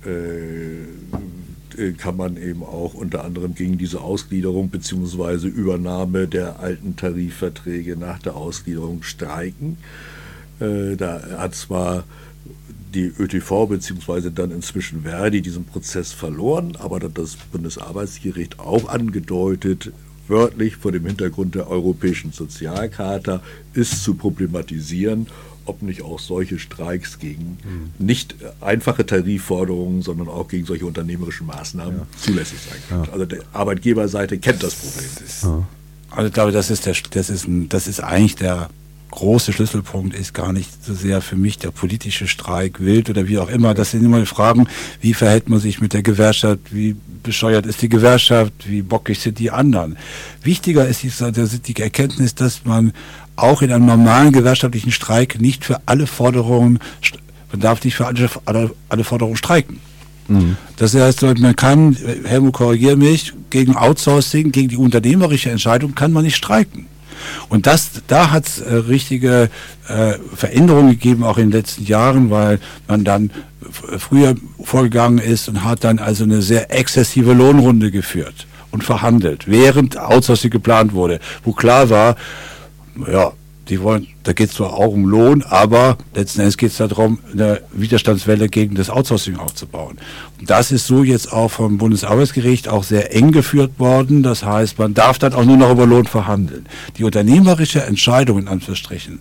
kann man eben auch unter anderem gegen diese Ausgliederung bzw. Übernahme der alten Tarifverträge nach der Ausgliederung streiken. Da hat zwar die ÖTV bzw. dann inzwischen Verdi diesen Prozess verloren, aber hat das Bundesarbeitsgericht auch angedeutet, wörtlich vor dem Hintergrund der Europäischen Sozialcharta ist zu problematisieren, ob nicht auch solche Streiks gegen nicht einfache Tarifforderungen, sondern auch gegen solche unternehmerischen Maßnahmen zulässig sein können. Also die Arbeitgeberseite kennt das Problem. Also ich glaube, das ist eigentlich der große Schlüsselpunkt, ist gar nicht so sehr für mich der politische Streik, wild oder wie auch immer. Das sind immer die Fragen, wie verhält man sich mit der Gewerkschaft, wie bescheuert ist die Gewerkschaft, wie bockig sind die anderen. Wichtiger ist die Erkenntnis, dass man auch in einem normalen gewerkschaftlichen Streik nicht für alle Forderungen, man darf nicht für alle Forderungen streiken. Das heißt, man kann, Helmut, korrigiere mich, gegen Outsourcing, gegen die unternehmerische Entscheidung kann man nicht streiken. Und da hat es richtige Veränderungen gegeben, auch in den letzten Jahren, weil man dann früher vorgegangen ist und hat dann also eine sehr exzessive Lohnrunde geführt und verhandelt, während Outsourcing geplant wurde, wo klar war, ja, da geht es zwar auch um Lohn, aber letzten Endes geht es darum, eine Widerstandswelle gegen das Outsourcing aufzubauen. Und das ist so jetzt auch vom Bundesarbeitsgericht auch sehr eng geführt worden. Das heißt, man darf dann auch nur noch über Lohn verhandeln. Die unternehmerische Entscheidung, in Anführungsstrichen,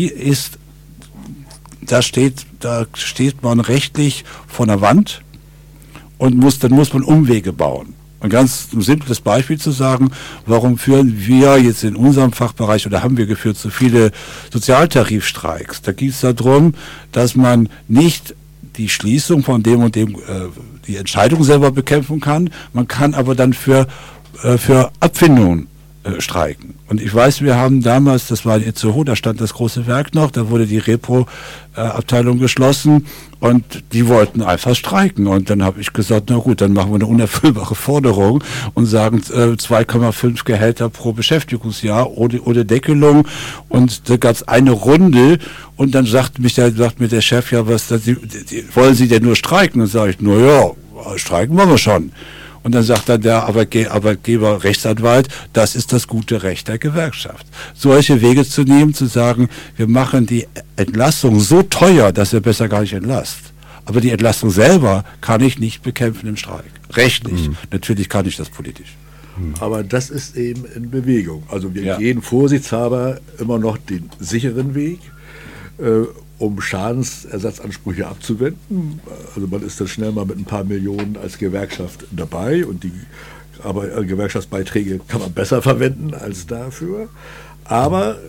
da steht man rechtlich vor einer Wand und dann muss man Umwege bauen. Ein ganz simples Beispiel zu sagen, warum führen wir jetzt in unserem Fachbereich oder haben wir geführt so viele Sozialtarifstreiks? Da geht es darum, dass man nicht die Schließung von dem und dem die Entscheidung selber bekämpfen kann, man kann aber dann für Abfindungen streiken. Und ich weiß, wir haben damals, das war in Itzehoe, da stand das große Werk noch, da wurde die Repro-Abteilung geschlossen und die wollten einfach streiken. Und dann habe ich gesagt, na gut, dann machen wir eine unerfüllbare Forderung und sagen 2,5 Gehälter pro Beschäftigungsjahr ohne Deckelung. Und da gab es eine Runde und dann sagt mir der Chef, ja, wollen Sie denn nur streiken? Und sage ich, ja, streiken wollen wir schon. Und dann sagt dann der Arbeitgeber, Rechtsanwalt, das ist das gute Recht der Gewerkschaft. Solche Wege zu nehmen, zu sagen, wir machen die Entlassung so teuer, dass ihr besser gar nicht entlasst. Aber die Entlassung selber kann ich nicht bekämpfen im Streik. Rechtlich. Natürlich kann ich das politisch. Aber das ist eben in Bewegung. Also wir gehen vorsichtshalber immer noch den sicheren Weg, um Schadensersatzansprüche abzuwenden. Also man ist dann schnell mal mit ein paar Millionen als Gewerkschaft dabei und die Gewerkschaftsbeiträge kann man besser verwenden als dafür. Aber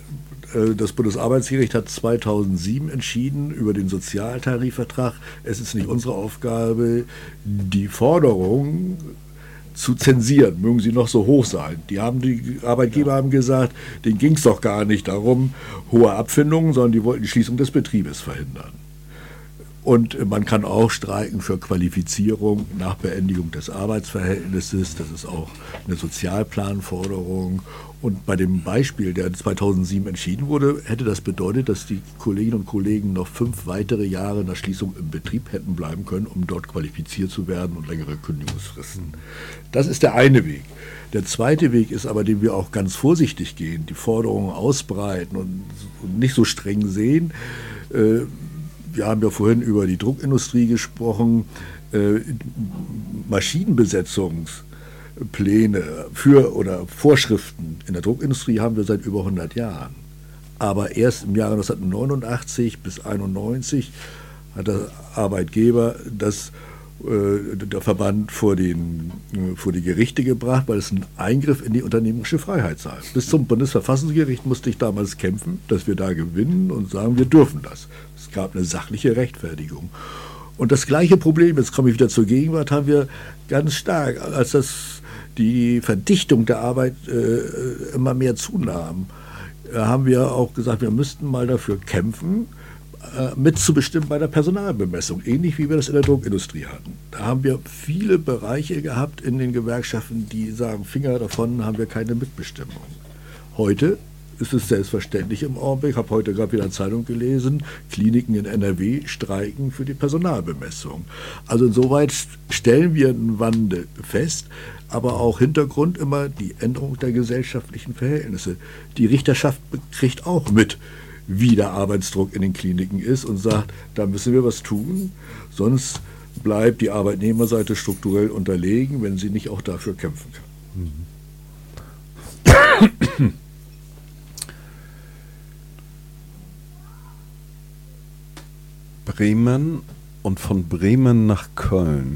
Das Bundesarbeitsgericht hat 2007 entschieden über den Sozialtarifvertrag. Es ist nicht unsere Aufgabe, die Forderung zu zensieren, mögen sie noch so hoch sein. Die Arbeitgeber haben gesagt, denen ging es doch gar nicht darum, hohe Abfindungen, sondern die wollten die Schließung des Betriebes verhindern. Und man kann auch streiken für Qualifizierung nach Beendigung des Arbeitsverhältnisses. Das ist auch eine Sozialplanforderung. Und bei dem Beispiel, der 2007 entschieden wurde, hätte das bedeutet, dass die Kolleginnen und Kollegen noch 5 weitere Jahre nach Schließung im Betrieb hätten bleiben können, um dort qualifiziert zu werden und längere Kündigungsfristen. Das ist der eine Weg. Der zweite Weg ist aber, den wir auch ganz vorsichtig gehen, die Forderungen ausbreiten und nicht so streng sehen. Wir haben ja vorhin über die Druckindustrie gesprochen, Maschinenbesetzungspläne oder Vorschriften in der Druckindustrie haben wir seit über 100 Jahren. Aber erst im Jahre 1989 bis 1991 hat der Arbeitgeber der Verband vor die Gerichte gebracht, weil es ein Eingriff in die unternehmerische Freiheit sei. Bis zum Bundesverfassungsgericht musste ich damals kämpfen, dass wir da gewinnen und sagen, wir dürfen das. Es gab eine sachliche Rechtfertigung. Und das gleiche Problem, jetzt komme ich wieder zur Gegenwart, haben wir ganz stark, als die Verdichtung der Arbeit immer mehr zunahm, haben wir auch gesagt, wir müssten mal dafür kämpfen, mitzubestimmen bei der Personalbemessung, ähnlich wie wir das in der Druckindustrie hatten. Da haben wir viele Bereiche gehabt in den Gewerkschaften, die sagen, Finger davon, haben wir keine Mitbestimmung. Heute ist es selbstverständlich im Augenblick, ich habe heute gerade wieder eine Zeitung gelesen, Kliniken in NRW streiken für die Personalbemessung. Also insoweit stellen wir einen Wandel fest, aber auch Hintergrund immer die Änderung der gesellschaftlichen Verhältnisse. Die Richterschaft kriegt auch mit, wie der Arbeitsdruck in den Kliniken ist und sagt, da müssen wir was tun, sonst bleibt die Arbeitnehmerseite strukturell unterlegen, wenn sie nicht auch dafür kämpfen kann. Bremen und von Bremen nach Köln,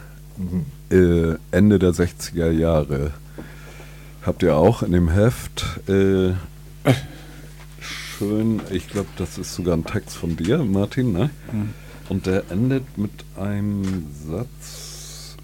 Ende der 60er Jahre, habt ihr auch in dem Heft schön, ich glaube, das ist sogar ein Text von dir, Martin, ne? Mhm. Und der endet mit einem Satz,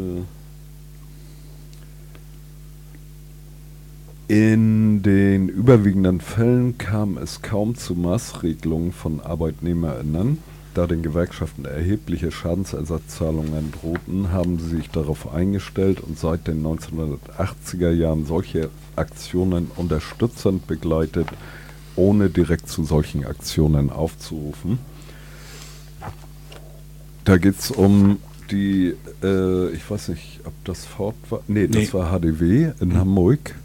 in den überwiegenden Fällen kam es kaum zu Maßregelungen von ArbeitnehmerInnen. Da den Gewerkschaften erhebliche Schadensersatzzahlungen drohten, haben sie sich darauf eingestellt und seit den 1980er Jahren solche Aktionen unterstützend begleitet, ohne direkt zu solchen Aktionen aufzurufen. Da geht es um die, ich weiß nicht, ob das Ford war, das war HDW in Hamburg.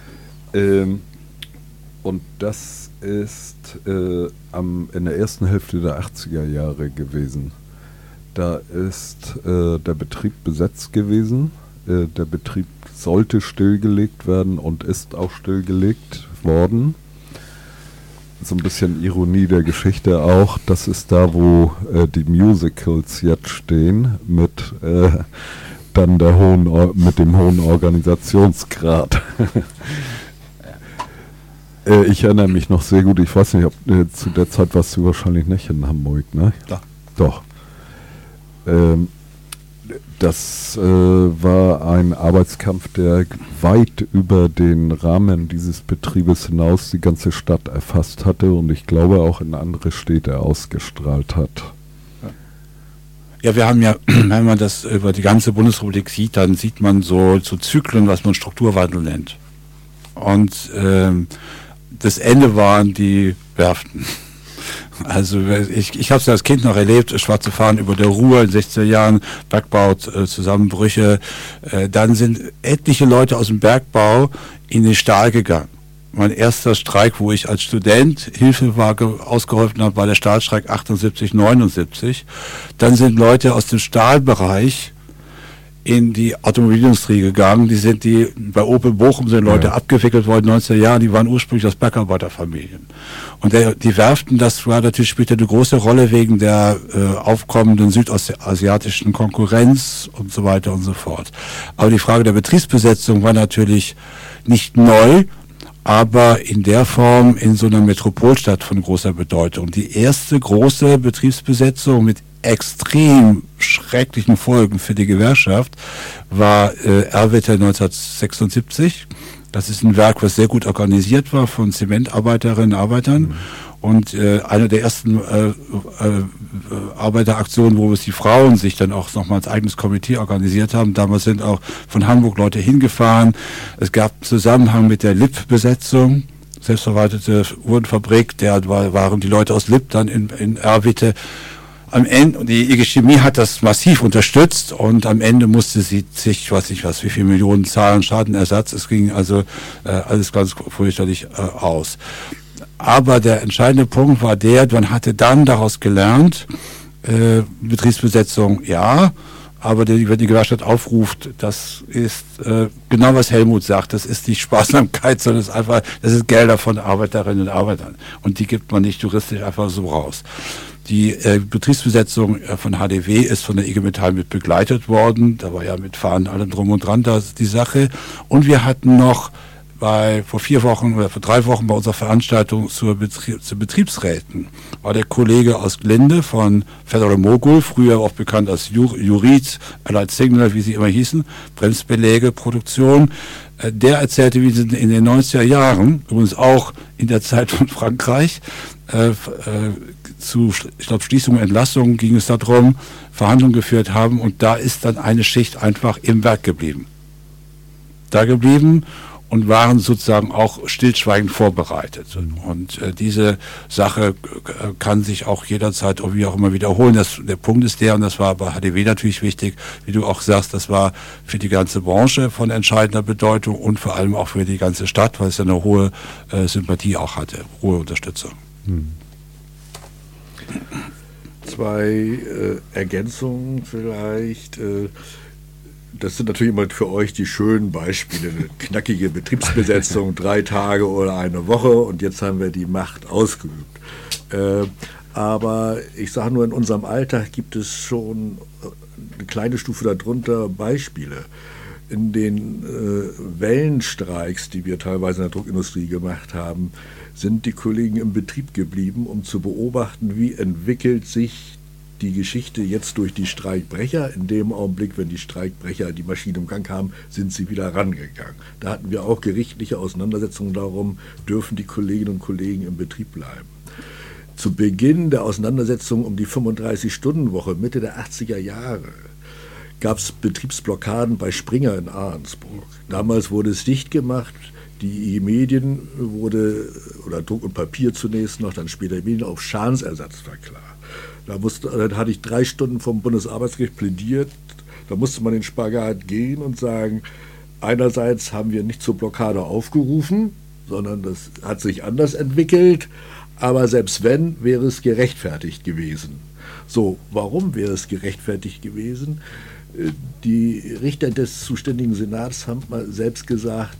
Und das ist in der ersten Hälfte der 80er Jahre gewesen. Da ist der Betrieb besetzt gewesen. Der Betrieb sollte stillgelegt werden und ist auch stillgelegt worden. So ein bisschen Ironie der Geschichte auch. Das ist da, wo die Musicals jetzt stehen, mit dann mit dem hohen Organisationsgrad. Ich erinnere mich noch sehr gut, ich weiß nicht, ob zu der Zeit warst du wahrscheinlich nicht in Hamburg, ne? Ja. Doch. Das war ein Arbeitskampf, der weit über den Rahmen dieses Betriebes hinaus die ganze Stadt erfasst hatte und ich glaube auch in andere Städte ausgestrahlt hat. Ja, wir haben ja, wenn man das über die ganze Bundesrepublik sieht, dann sieht man so Zyklen, was man Strukturwandel nennt. Und das Ende waren die Werften. Also ich habe es als Kind noch erlebt, schwarze Fahnen über der Ruhr in den 60er Jahren, Bergbau, Zusammenbrüche. Dann sind etliche Leute aus dem Bergbau in den Stahl gegangen. Mein erster Streik, wo ich als Student Hilfe ausgeholfen habe, war der Stahlstreik 78, 79. Dann sind Leute aus dem Stahlbereich in die Automobilindustrie gegangen. Bei Opel Bochum sind Leute abgewickelt worden, 90er Jahren, die waren ursprünglich aus Bergarbeiterfamilien. Und die Werften, das war natürlich später eine große Rolle wegen der aufkommenden südostasiatischen Konkurrenz und so weiter und so fort. Aber die Frage der Betriebsbesetzung war natürlich nicht neu, aber in der Form in so einer Metropolstadt von großer Bedeutung. Die erste große Betriebsbesetzung mit extrem schrecklichen Folgen für die Gewerkschaft war Erwitte 1976. Das ist ein Werk, was sehr gut organisiert war von Zementarbeiterinnen und Arbeitern. Und eine der ersten Arbeiteraktionen, wo es die Frauen sich dann auch nochmal als eigenes Komitee organisiert haben. Damals sind auch von Hamburg Leute hingefahren. Es gab einen Zusammenhang mit der Lipp-Besetzung, selbstverwaltete Uhrenfabrik. Waren die Leute aus Lipp dann in Erwitte. Am Ende, und die IG Chemie hat das massiv unterstützt und am Ende musste sie sich, weiß ich was, wie viel Millionen zahlen Schadenersatz. Es ging also alles ganz fürchterlich aus. Aber der entscheidende Punkt war man hatte dann daraus gelernt, Betriebsbesetzung ja, aber wenn die Gewerkschaft aufruft, das ist genau was Helmut sagt, das ist nicht Sparsamkeit, sondern das ist Gelder von Arbeiterinnen und Arbeitern. Und die gibt man nicht juristisch einfach so raus. Die Betriebsbesetzung von HDW ist von der IG Metall mit begleitet worden. Da war ja mit Fahnen allem drum und dran, das ist die Sache. Und wir hatten noch vor 4 Wochen oder vor 3 Wochen bei unserer Veranstaltung zu Betriebsräten war der Kollege aus Glinde von Federal Mogul, früher auch bekannt als Jurid, Allied Signal, wie sie immer hießen, Bremsbeläge, Produktion. Der erzählte, wie sie in den 90er Jahren, übrigens auch in der Zeit von Frankreich, zu, ich glaube, Schließung und Entlassung ging es darum, Verhandlungen geführt haben und da ist dann eine Schicht einfach im Werk geblieben. Und waren sozusagen auch stillschweigend vorbereitet. Und diese Sache kann sich auch jederzeit wie auch immer wiederholen. Der Punkt ist und das war bei HDW natürlich wichtig, wie du auch sagst, das war für die ganze Branche von entscheidender Bedeutung und vor allem auch für die ganze Stadt, weil es ja eine hohe Sympathie auch hatte, hohe Unterstützung. 2 Ergänzungen vielleicht. Das sind natürlich immer für euch die schönen Beispiele. Eine knackige Betriebsbesetzung, 3 Tage oder eine Woche und jetzt haben wir die Macht ausgeübt. Aber ich sage nur, in unserem Alltag gibt es schon eine kleine Stufe darunter Beispiele. In den Wellenstreiks, die wir teilweise in der Druckindustrie gemacht haben, sind die Kollegen im Betrieb geblieben, um zu beobachten, wie entwickelt sich die Geschichte jetzt durch die Streikbrecher. In dem Augenblick, wenn die Streikbrecher die Maschine im Gang haben, sind sie wieder rangegangen. Da hatten wir auch gerichtliche Auseinandersetzungen darum, dürfen die Kolleginnen und Kollegen im Betrieb bleiben. Zu Beginn der Auseinandersetzung um die 35-Stunden-Woche, Mitte der 80er Jahre, gab es Betriebsblockaden bei Springer in Ahrensburg. Damals wurde es dicht gemacht. Die IG Medien wurde, oder Druck und Papier zunächst noch, dann später Medien, auf Schadensersatz verklagt. Dann hatte ich 3 Stunden vom Bundesarbeitsgericht plädiert. Da musste man den Spagat gehen und sagen, einerseits haben wir nicht zur Blockade aufgerufen, sondern das hat sich anders entwickelt. Aber selbst wenn, wäre es gerechtfertigt gewesen. So, warum wäre es gerechtfertigt gewesen? Die Richter des zuständigen Senats haben mal selbst gesagt,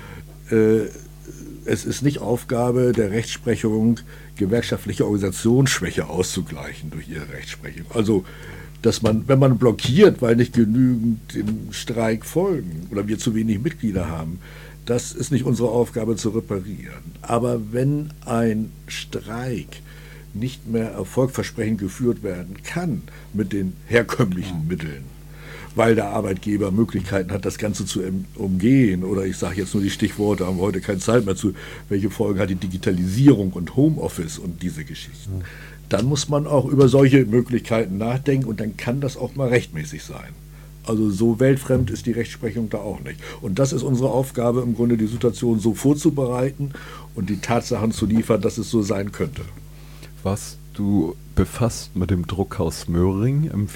es ist nicht Aufgabe der Rechtsprechung, gewerkschaftliche Organisationsschwäche auszugleichen durch ihre Rechtsprechung. Also, dass man, wenn man blockiert, weil nicht genügend dem Streik folgen oder wir zu wenig Mitglieder haben, das ist nicht unsere Aufgabe zu reparieren. Aber wenn ein Streik nicht mehr erfolgversprechend geführt werden kann mit den herkömmlichen Mitteln, weil der Arbeitgeber Möglichkeiten hat, das Ganze zu umgehen, oder ich sage jetzt nur die Stichworte, haben wir heute keine Zeit mehr zu, welche Folgen hat die Digitalisierung und Homeoffice und diese Geschichten. Dann muss man auch über solche Möglichkeiten nachdenken und dann kann das auch mal rechtmäßig sein. Also so weltfremd ist die Rechtsprechung da auch nicht. Und das ist unsere Aufgabe, im Grunde die Situation so vorzubereiten und die Tatsachen zu liefern, dass es so sein könnte. Warst du befasst mit dem Druckhaus Möhring im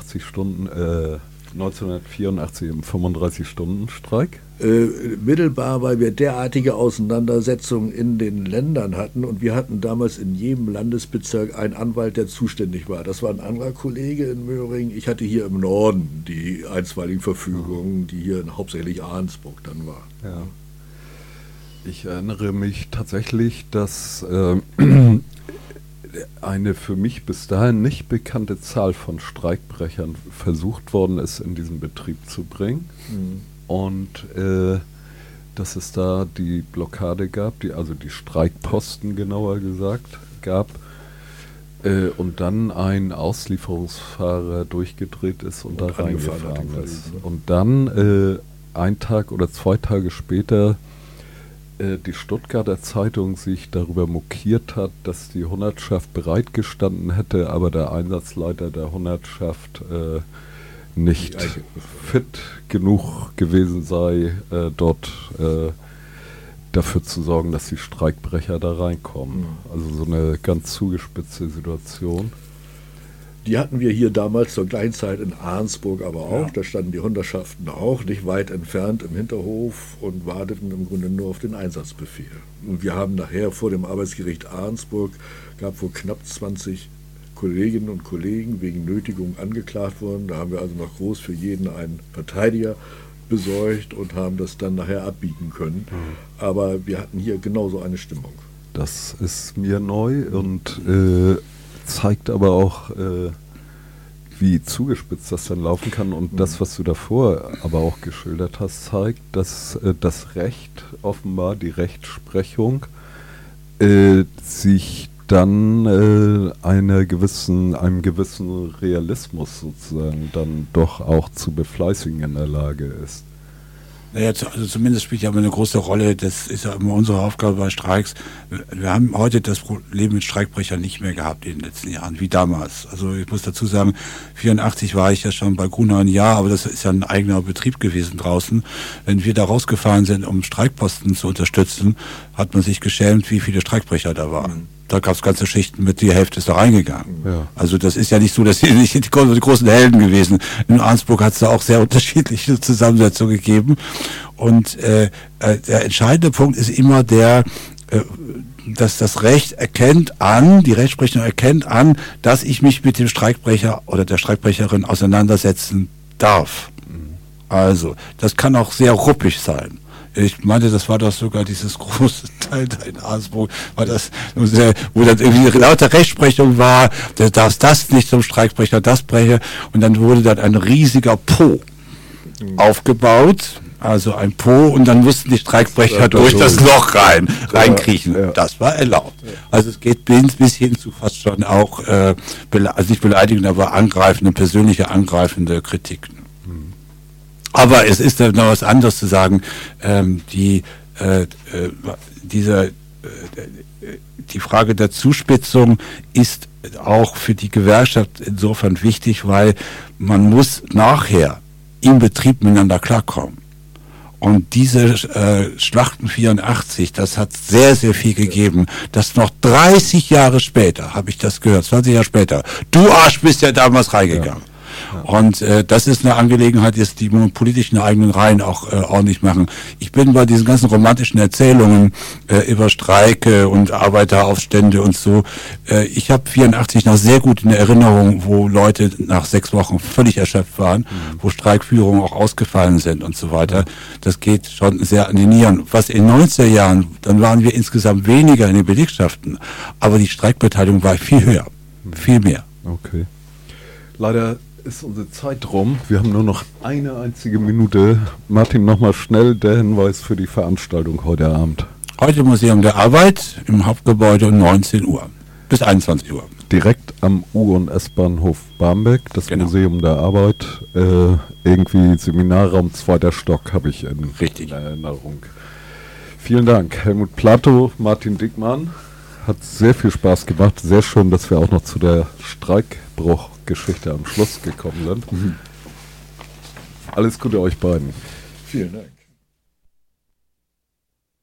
1984 im 35-Stunden-Streik? Mittelbar, weil wir derartige Auseinandersetzungen in den Ländern hatten und wir hatten damals in jedem Landesbezirk einen Anwalt, der zuständig war. Das war ein anderer Kollege in Möhring. Ich hatte hier im Norden die einstweiligen Verfügungen, die hier hauptsächlich Ahrensburg dann war. Ja. Ich erinnere mich tatsächlich, dass eine für mich bis dahin nicht bekannte Zahl von Streikbrechern versucht worden ist, in diesen Betrieb zu bringen. Und dass es da die Blockade gab, also die Streikposten genauer gesagt gab, und dann ein Auslieferungsfahrer durchgedreht ist und da reingefahren ist. Und dann 1 Tag oder 2 Tage später die Stuttgarter Zeitung sich darüber mokiert hat, dass die Hundertschaft bereitgestanden hätte, aber der Einsatzleiter der Hundertschaft nicht fit genug gewesen sei, dort dafür zu sorgen, dass die Streikbrecher da reinkommen. Also so eine ganz zugespitzte Situation. Die hatten wir hier damals zur gleichen Zeit in Arnsburg aber auch. Da standen die Hundertschaften auch nicht weit entfernt im Hinterhof und warteten im Grunde nur auf den Einsatzbefehl. Und wir haben nachher vor dem Arbeitsgericht Arnsburg, gab wohl knapp 20 Kolleginnen und Kollegen wegen Nötigung angeklagt worden. Da haben wir also noch groß für jeden einen Verteidiger besorgt und haben das dann nachher abbiegen können. Aber wir hatten hier genauso eine Stimmung. Das ist mir neu und zeigt aber auch, wie zugespitzt das dann laufen kann. Und das, was du davor aber auch geschildert hast, zeigt, dass das Recht offenbar, die Rechtsprechung, sich dann einem gewissen Realismus sozusagen dann doch auch zu befleißigen in der Lage ist. Naja, also zumindest spielt ja immer eine große Rolle, das ist ja immer unsere Aufgabe bei Streiks. Wir haben heute das Problem mit Streikbrechern nicht mehr gehabt in den letzten Jahren, wie damals. Also ich muss dazu sagen, 84 war ich ja schon bei Gruner und Jahr, aber das ist ja ein eigener Betrieb gewesen draußen. Wenn wir da rausgefahren sind, um Streikposten zu unterstützen, hat man sich geschämt, wie viele Streikbrecher da waren. Da gab es ganze Schichten mit, die Hälfte ist da reingegangen. Ja. Also das ist ja nicht so, dass sie nicht die großen Helden gewesen. In Arnsburg hat es da auch sehr unterschiedliche Zusammensetzungen gegeben. Und der entscheidende Punkt ist immer dass das Recht die Rechtsprechung erkennt an, dass ich mich mit dem Streikbrecher oder der Streikbrecherin auseinandersetzen darf. Also, das kann auch sehr ruppig sein. Ich meinte, das war doch sogar dieses große Teil da in Arnsburg, wo dann irgendwie lauter Rechtsprechung war, du darfst das nicht zum Streikbrecher, das breche, und dann wurde dann ein riesiger Po aufgebaut, also ein Po, und dann mussten die Streikbrecher durch das Loch reinkriechen. Ja. Das war erlaubt. Also es geht bis hin zu fast schon auch, also nicht beleidigend, aber persönliche angreifende Kritiken. Aber es ist noch was anderes zu sagen, die Frage der Zuspitzung ist auch für die Gewerkschaft insofern wichtig, weil man muss nachher im Betrieb miteinander klarkommen. Und diese Schlachten 84, das hat sehr, sehr viel gegeben, dass noch 30 Jahre später, habe ich das gehört, 20 Jahre später, du Arsch bist ja damals reingegangen. Ja. Und das ist eine Angelegenheit, die man politisch in den eigenen Reihen auch ordentlich machen. Ich bin bei diesen ganzen romantischen Erzählungen über Streike und Arbeiteraufstände und so. Ich habe 84 noch sehr gut in Erinnerung, wo Leute nach 6 Wochen völlig erschöpft waren, wo Streikführungen auch ausgefallen sind und so weiter. Das geht schon sehr an die Nieren. Was in den 90er Jahren, dann waren wir insgesamt weniger in den Belegschaften, aber die Streikbeteiligung war viel höher, viel mehr. Okay. Leider ist unsere Zeit rum. Wir haben nur noch eine einzige Minute. Martin, nochmal schnell der Hinweis für die Veranstaltung heute Abend. Heute Museum der Arbeit im Hauptgebäude um 19 Uhr bis 21 Uhr. Direkt am U- und S-Bahnhof Barmbek, das Museum der Arbeit. Irgendwie Seminarraum 2. Stock habe ich in Erinnerung. Vielen Dank. Helmut Plato, Martin Dickmann. Hat sehr viel Spaß gemacht. Sehr schön, dass wir auch noch zu der Streikbruchgeschichte am Schluss gekommen sind. Alles Gute euch beiden. Vielen Dank.